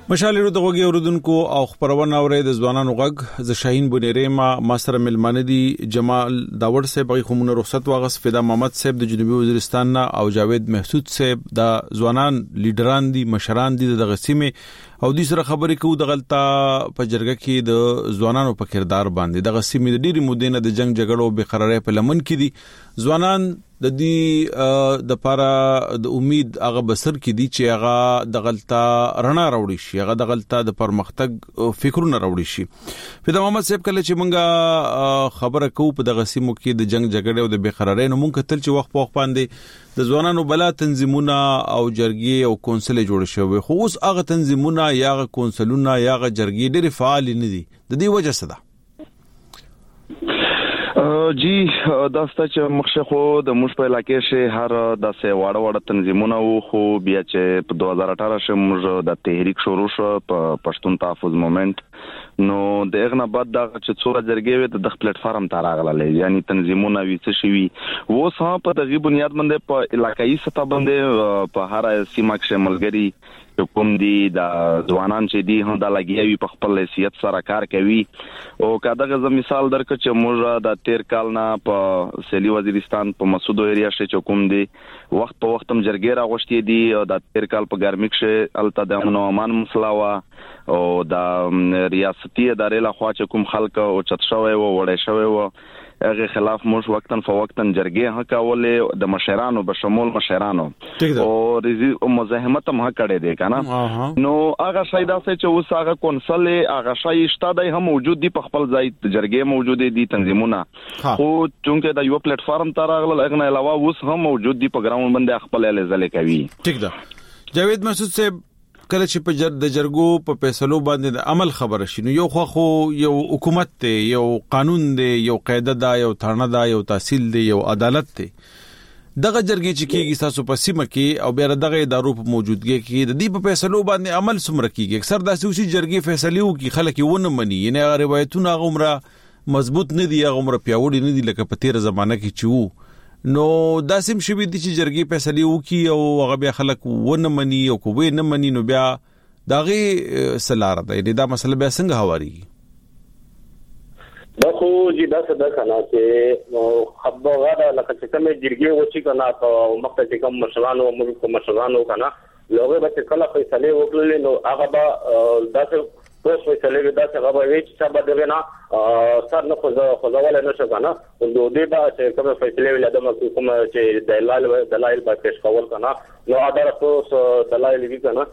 مشالې د غوږی اوردونکو او خبرونه اوري د ځوانانو غږ ز شاهین بنيري ما سره ملمنه دي جمال داور صاحب غي خمونه رخصت واغس فدا محمد صاحب د جنوبي وزیرستان او جاوید محسود صاحب د ځوانان لیډران دي مشران دي د غسیمه او د سره خبرې کوو د غلطه په جرګه کې د ځوانانو په کردار باندې د غسیمه د ډیری مودینه د جنگ جګړو به قرارې په لمن کې دي ځوانان د دې د پاره د امید هغه بسر کې دي چې هغه د غلطه رڼا راوړي شي هغه د غلطه د پرمختګ فکرونه راوړي شي فدا محمد صاحب کله چې مونږه خبره کوو په د غسیمو کې د جنگ جګړې او د بخرارۍ نو مونږ تل چې وخت په وخت باندې د ځوانانو بلا تنظیمونه او جرګې او کونسل جوړ شوی خو اوس هغه تنظیمونه یا هغه کونسلونه یا هغه جرګې ډېر فعال نه دي د دې وجه څه ده جی داسته چې مخشخو د موږ په علاقې شه هر د سیواړه وړه تنظیمونه وو خو بیا چې په 2018 شه موږ د تحریک شروع شو په پښتون تحفظ موومېنټ نو دغه نه بعد د چې څوره جرګې وي د پلیټ فارم ته راغله یعنی تنظیمونه وی څه شي وو سه په دغه بنیاد باندې په علاقایي سطح باندې په هر سیمه کې ملګری کوم دي د ځوانان چې دي هم د لګیوي په خپل حیثیت سره کار کوي او کداغه ز مثال درک چې موږ د 13 کال نه په سیلی وزیرستان په مسعود ایریا کې کوم دي وخت په وختم جرګې راغشتي دي او د 13 کال په ګرمک شه الته د امن او امان مسله وا او د ریاستي ادارې له خوا چې کوم خلک او چت شوی او وړې شوی او هغه خلاف موږ وقتن فوقتن جرګې هکاولې د مشرانو بشمول مشرانو او مزاحمت هم کړي دي کنه نو هغه شاید اسه چې اوس هغه کونسل هغه شای شته هم موجود دي په خپل ځای جرګې موجود دي تنظیمونه خو چونکه د یو پلیټ فارم تر راغله هغه نه علاوه اوس هم موجود دي په ګراوند باندې خپل لزلې کوي ٹھیک ده جاوید مسعود صاحب کله چې په د جرګو په فیصلو باندې د عمل خبره شي نو یو خو یو حکومت ته یو قانون دی یو قاعده دا یو تھانه دا یو تحصیل دی یو عدالت دی دغه جرګې چې کیږي تاسو په سیمه کې او بیا دغه ادارو په موجودګي کې د دې په فیصلو باندې عمل سمره کیږي اکثر داسې اوسې جرګې فیصلې وکي خلک ونه مني یعنی هغه روایتونه عمره مضبوط نه دي هغه عمره پیاوړي نه دي لکه په تیر زمانہ کې چې وو نو داسیم شوی دي چې جرګې فیصله وکي او هغه بیا خلک ونه مني او کوی نه مني نو بیا داغي سلاره ده یعنی دا مسله بیا څنګه هواري دا خو چې دا څه ده کنه چې خبره دا لکه چې کوم جرګې وچی کنه او مخته چې کوم مشرانو ملک مشرانو کنه لوګه به کله فیصله وکړي نو هغه به داسې اوس فیصله دا څنګه به وي چې سبا دغه نه سر نه خوځول نه شو کنه نو دې به چې کوم فیصله ویل د کوم چې دلایل به پیش کول کنه نو اډر اوس دلایل وی کنه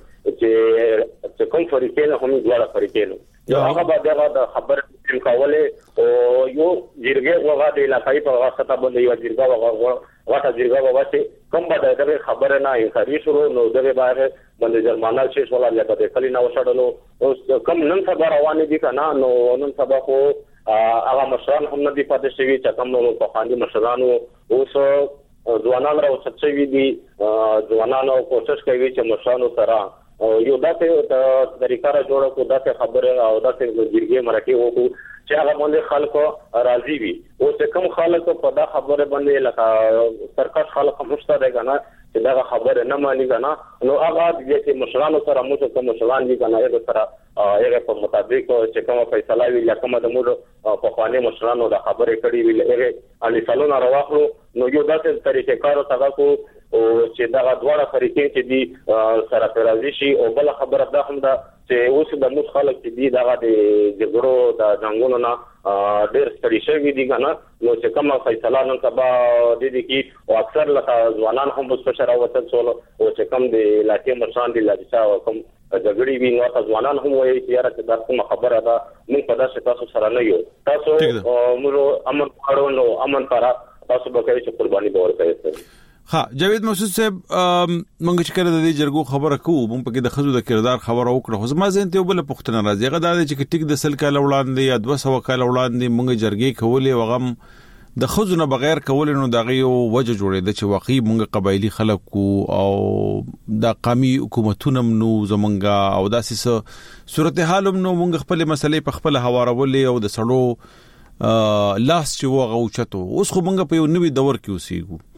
چې کوم فریقین هم جوړه فریقین یو هغه به دغه خبر کوله او یو جرګه وغه د علاقې په واسطه باندې یو جرګه وغه جرګه واسطه کوم به دغه خبره نه انکاري شروع نو دغه باندې باندې جرمانه شي ولا لکه د کلی نه وشړلو او کوم نن سبا روان دي کنه نو نن سبا خو هغه مشران هم نه دي پاتې شوی چې کوم نو په خاندي مشرانو اوس ځوانان راوڅ شوی دي ځوانانو کوشش کوي چې مشرانو سره یو داسې طریقه را جوړه کو داسې خبره او داسې جرګې مرکه وکړو چې هغه باندې خلکو راضي وي او چې کوم خلک په دا خبره باندې لکه سرکټ خلک مشته دی کنه چې دا خبره نه مانی کنه نو هغه چې مشرانو سره موږ کوم مشران دي کنه هغه سره هغه په مطابق چې کوم فیصله وی یا کوم د موږ په خانه مشرانو د خبره کړي وی هغه علي سالون راوخلو نو یو داسې طریقې کارو څنګه کو او چې دا دواړه فریقین چې دي سره پرازي شي او بل خبره ده هم ده چې اوس د موږ خلک چې دي دا د جګړو د جنگونو نه ډېر ستړي شوي دي کنه نو چې کومه فیصله نن سبا د دې کې او اکثر لکه ځوانان هم اوس په شرا وته سول او چې کوم د علاقې مرشان دي لږه او کوم جګړې وی نو ځوانان هم وایي چې یاره دا کومه خبره ده موږ په داسې تاسو سره نه یو تاسو موږ امن کارو نو امن کرا تاسو به کوي چې قرباني به ورکړئ ها جاوید مسعود صاحب مونږ چې کړه د دې جرګو خبره کوو مونږ پکې د خزو د کردار خبره وکړه خو زما ځین ته بل پښتنه راځي هغه د چې ټیک د سل کال وړاندې یا 200 کال وړاندې مونږ جرګې کولې وغم د خزو نه بغیر کول نو دغه یو وجه جوړې د چې واقعي مونږ قبایلی خلک کو او د قومي حکومتونو نو زمونږه او داسې صورتحال نو مونږ خپل مسلې په خپل حوارولې او د سړو لاس چې وغه اوچتو اوس خو مونږ په یو نوې دور کې اوسېګو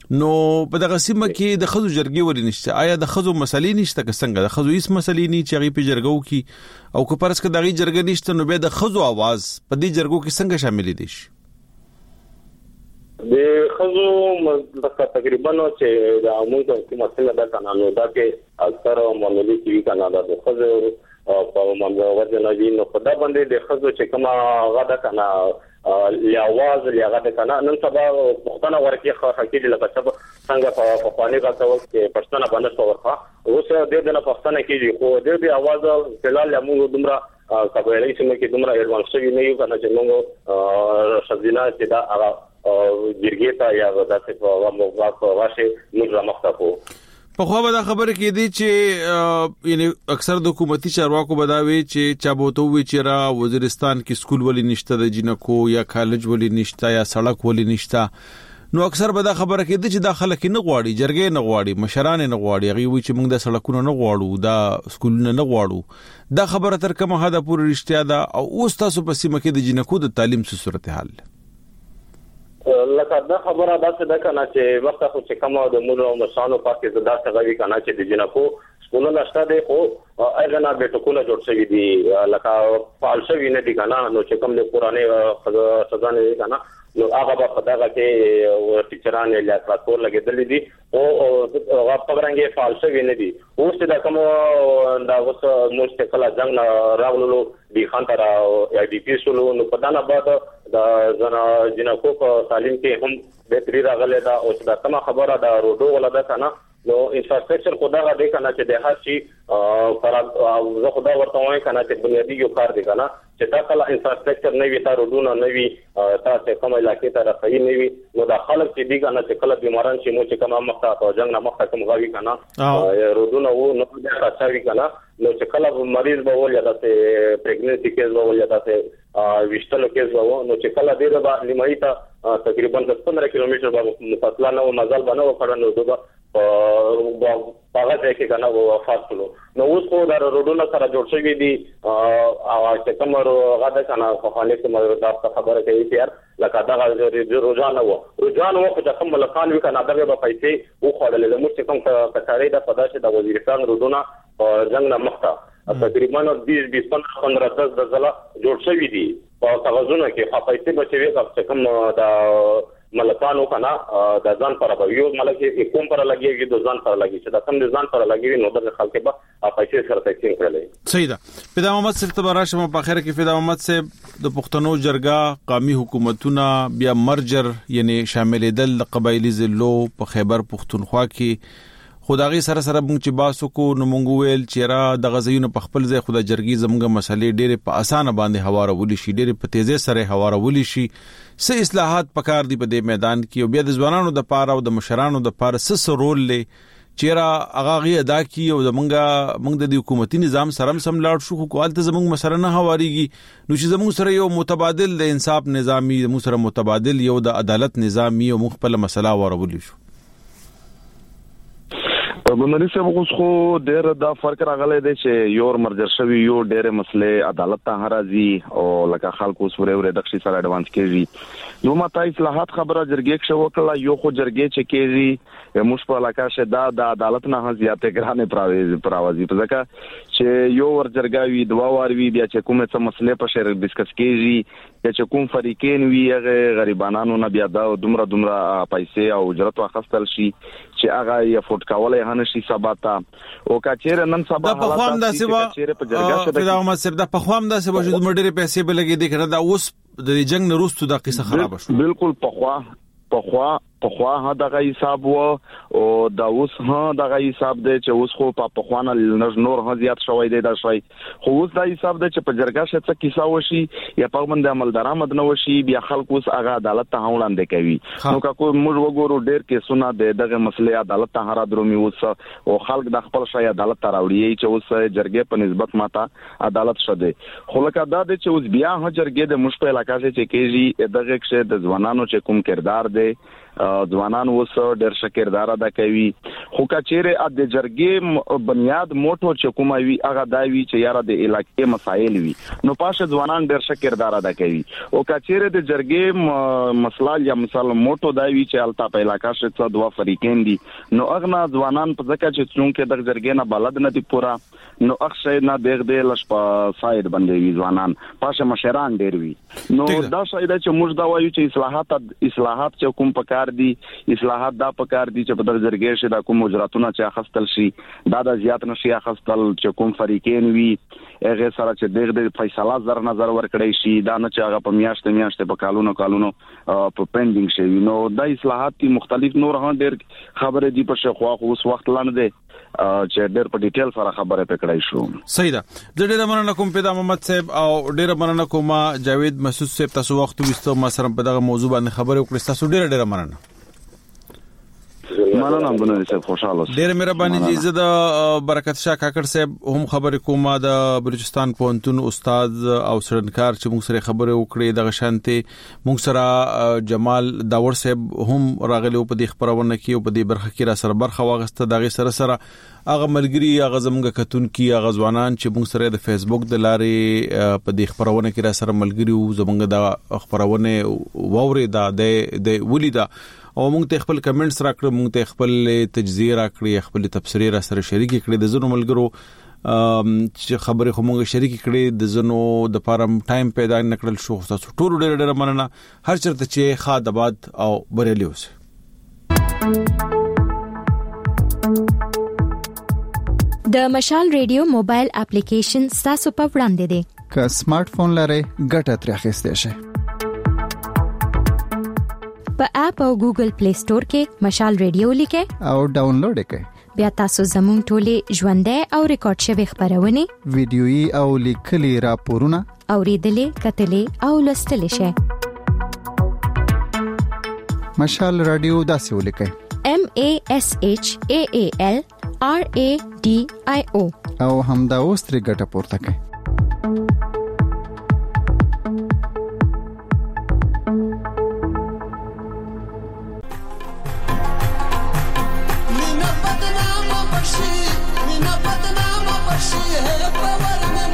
نو په دغه سیمه کې د خزو جرګې ولې نشته؟ آیا د خزو مسلې نشته که څنګه؟ د خزو هیڅ مسلې نه چې هغه په جرګو کې او که پرس کې دغه جرګې نشته نو به د خزو आवाज په دې جرګو کې څنګه شامل دي شي؟ د خزو تقریبا چې د عمومي د مسله د قانونو دا کې اکثر معاملې کې کانادا د خزو په منځ وځنه دي نو په دا باندې د خزو چې کومه غاده کنه لاواز لغه کنه نن سبا مختنه ورکی حقیقي لکه څنګه په پانی غاټه وخت کې پښتنه باندې ورخه اوس د دې نه پښتنه کېږي خو د دې आवाज فلال موږ دومره قبایلی چې موږ دومره ایڈوانس شوی نه یو کنه چې موږ شذینا چې دا جرګې ته یا داسې په موږ واشه موږ مختفو په خو به دا خبره کې دي چې یعنی اکثر د حکومتي چارواکو بداوي چې چا بوته وی چې را وزیرستان کې سکول ولی نشته د جنکو یا کالج ولی نشته یا سړک ولی نشته نو اکثر به دا خبره کې دي چې داخله کې نه غواړي جرګې نه غواړي مشران نه غواړي هغه وی چې موږ د سړکونو نه غواړو دا سکولونه نه غواړو دا خبره تر کومه حد پورې رښتیا ده او اوس تاسو په سیمه کې د جنکو د تعلیم څه صورتحال لکه دا خبره داسې ده کنه چې وخت خو چې کومه د مونږ او مشانو پاتې زدا څنګه وی کنه چې د جنکو سکولونه شته دي او اګه نه به ټکوله جوړ شوی دي لکه فعال شوی نه دي کنه نو چې کوم له پرانه سزا نه کنه نو هغه په دغه کې ټیچران یا تراتور لګیدل دي او هغه پرنګي فعال شوی نه دي اوس دا کوم دا اوس مستقله څنګه راغلو دی خان تر یا ډي پی سولو نو په دانه بعد دا زنا جنکو په تعلیم کې هم بهتري راغله دا او دا کومه خبره دا روډو ولا ده کنه نو انفراستراکچر خدا غوډه کنه چې د هر شي پر زه خدا ورته وایم کنه چې بنیادی یو کار دی کنه چې دا کله انفراستراکچر نه وي تا روډونه نه وي تاسو کوم علاقې ته راځي نه وي نو دا خلک چې دی کنه چې کله بیماران شي نو چې کومه مخه او جنگ نه مخه کوم غوي کنه روډونه وو نو دا راځي کنه نو چې کله مریض به ول یا د پریګننسي کیس به ول یا د وشتلو کیس به نو چې کله دې به نیمایي ته تقریبا 15 کیلومتر به فاصله نه مزل بنو کړه نو دوه هغه ځای کې کنه وفات شو نو اوس خو دا روډونه سره جوړ شوی دي او چې کوم هغه د کنه په حاله کې مې دا خبره کوي چې یار لکه دا روزانه چې کوم ملکان وی کنه دا به پیسې او خړلې د مو چې کوم کچاري د پداسه د وزیرستان روډونه څنګه نه مخته تقریبا 20-15 د ځله جوړ شوی دي په کاغذونو کې په پیسې بچوي چې کوم دا ملکانو کنه د ځان پر یو ملک کوم پر لګيږي د ځان پر لګي چې د کوم د ځان پر لګي نو د خلک به پیسې سره تقسیم کړي صحیح ده فدا محمد صاحب تبارش مو په خیر کې فدا محمد صاحب د پښتنو جرګه قومي حکومتونه بیا مرجر یعنی شامل دل قبایلی زلو په خیبر پښتونخوا کې خدایي سره مونږ چې باسو کو نو مونږ ویل چې را د غزيونو په خپل ځای خدای جرګي زموږه مسلې ډېر په اسانه باندې هوارولې شي ډېر په تیزه سره هوارولې شي سه اصلاحات پکار دي په دې میدان کې او بیا د ځوانانو د پاره او د مشرانو د پاره سه رول لې چیرې هغه غي ادا کی او موږ د حکومتي نظام سره سم لاړ شو خو کوالته زموږ مسره نه هواريږي نو چې زموږ سره یو متبادل د انصاف نظامی زموږ سره متبادل یو د عدالت نظامی او مخبل مسله ورولې شو بنوري صاحب خو ډېر دا فرق راغلی دی چې یو مرجر شوی یو ډېر مسلې عدالت ته راځي او لکه خلکو سره دښتي سره اډوانس کېږي یو ماته اصلاحات خبره جرګې شو کړه یو خو جرګې چې کېږي موږ په علاقه شه دا د عدالت نه زیاته ګرانه پراوازي په ځکه چې یو ور جرګاوي دوا وروي بیا چې کومه څه مسلې په شر ډیسکس کېږي چې کوم فریقین وی غریبانو نه بیا دا دومره پیسې او اجرت واخستل شي چې هغه یې فوټ کولای هنه شي سباته او کچېر نن سبا د پخوام د سبا فدا محمد صاحب د پخوام د سبا چې مډيره پیسې به لګي دي کنه دا اوس د جنگ نه روستو د قصه خراب شو بالکل پخوا ها دغه حساب وو او دا اوس ها دغه حساب دی چې اوس خو په پخوانه نور ها زیات شوی دی دا شوی خو اوس دا حساب دی چې په جرګه شته کیسه وشي یا په باندې عمل درآمد نه وشي بیا خلک اوس هغه عدالت ته وړاندې کوي نو که کوم موږ وګورو ډېر کیسونه دغه مسلې عدالت ته را درومي اوس او خلک د خپل شای عدالت ته راوړي چې اوس جرګې په نسبت ماته عدالت شته خو لکه دا دی چې اوس بیا ها جرګې د مشپ علاقې چې کېږي دغه کې د ځوانانو چې کوم کردار دی ځوانان اوس ډېر شکردار ادا کوي خو کچېره د جرګې بنیاد موټو چې کومه وی هغه داوی چې یاره د علاقې مسایل وي نو پاشه ځوانان ډېر ښه کردار ادا کوي او کچېره د جرګې مسله یا مثال موټو داوی چې التا په علاقې شته دوه فریقین دي نو اغنا ځوانان په ځکه چې څونکه د جرګې نه بلد نه دي پورا نو اخشه نه دغه لش په ساید باندې وی ځوانان پاشه مشران ډېر وي نو دا شاید چې موږ دا وایو چې اصلاحات چې کوم پکار دي اصلاحات دا پکار دي چې په دغه جرګې شه دا کوم اجراتونه چې اخستل شي دا د زیات نشي اخستل چې کوم فریقین وي هغه سره چې دغه فیصله زر نظر ورکړی شي دا نه چې هغه په میاشت په کالونو په پینډینګ شي نو دا اصلاحات مختلف نور هم ډېر خبره دي په شخوا خو اوس وخت لاندې دي چې ډېر په ډیټیل سره خبره پکړای شو. صحیح ده. د ډېر مننه کوم پیدا محمد صاحب او ډېر مننه کوم جاوید مسعود صاحب تاسو وخت وستو ما سره په دغه موضوع باندې خبرې وکړې تاسو ډېر مننه. مننه بنو صاحب خوشاله. ډېر مهرباني دي زه د برکت شاه کاکړ صاحب هم خبرې کوم د بلوچستان پونتون استاد او سرنکار چې موږ سره خبرې وکړې د غشانته موږ سره جمال داور صاحب هم راغلی په دې خبرونه کې او په دې برخه کې را سره برخه واغسته دغه سره هغه ملګری هغه زموږ کتون کې هغه ځوانان چې موږ سره د فیسبوک د لارې په دې خبرونه کې را سره ملګری او زموږ د خبرونه ووري د ولیدا او موږ ته خپل کمنټس راکړو موږ ته خپل تجزیه راکړي خپل تبصره را سره شریک کړي د زونو ملګرو چې خبره خو موږ شریک کړي د زونو د فارم ټایم پیدا نکړل شو تاسو ټول ډېر مننه هر چرته چې خادباد او بریلی اوسه. د مشال ریډیو موبایل اپلیکیشن تاسو په وړاندې دی. که سمارټ فون لرئ ګټه ترې اخیستئ شئ. په اپ او ګوګل پلی سٹور کې مشال ریډیو لیکئ او ډاونلوډ کړئ. بیا تاسو زموږ ټولې ژوندۍ او ریکارډ شوی خبرونه ویډیويي او لیکلي راپورونه اوریدلې کتلې او لوستلې شئ. مشال رادیو داسې ولیکئ MASHAAL RADIO او همدا اوس ترې ګټه پورته کړئ. مینا بدنامه بشي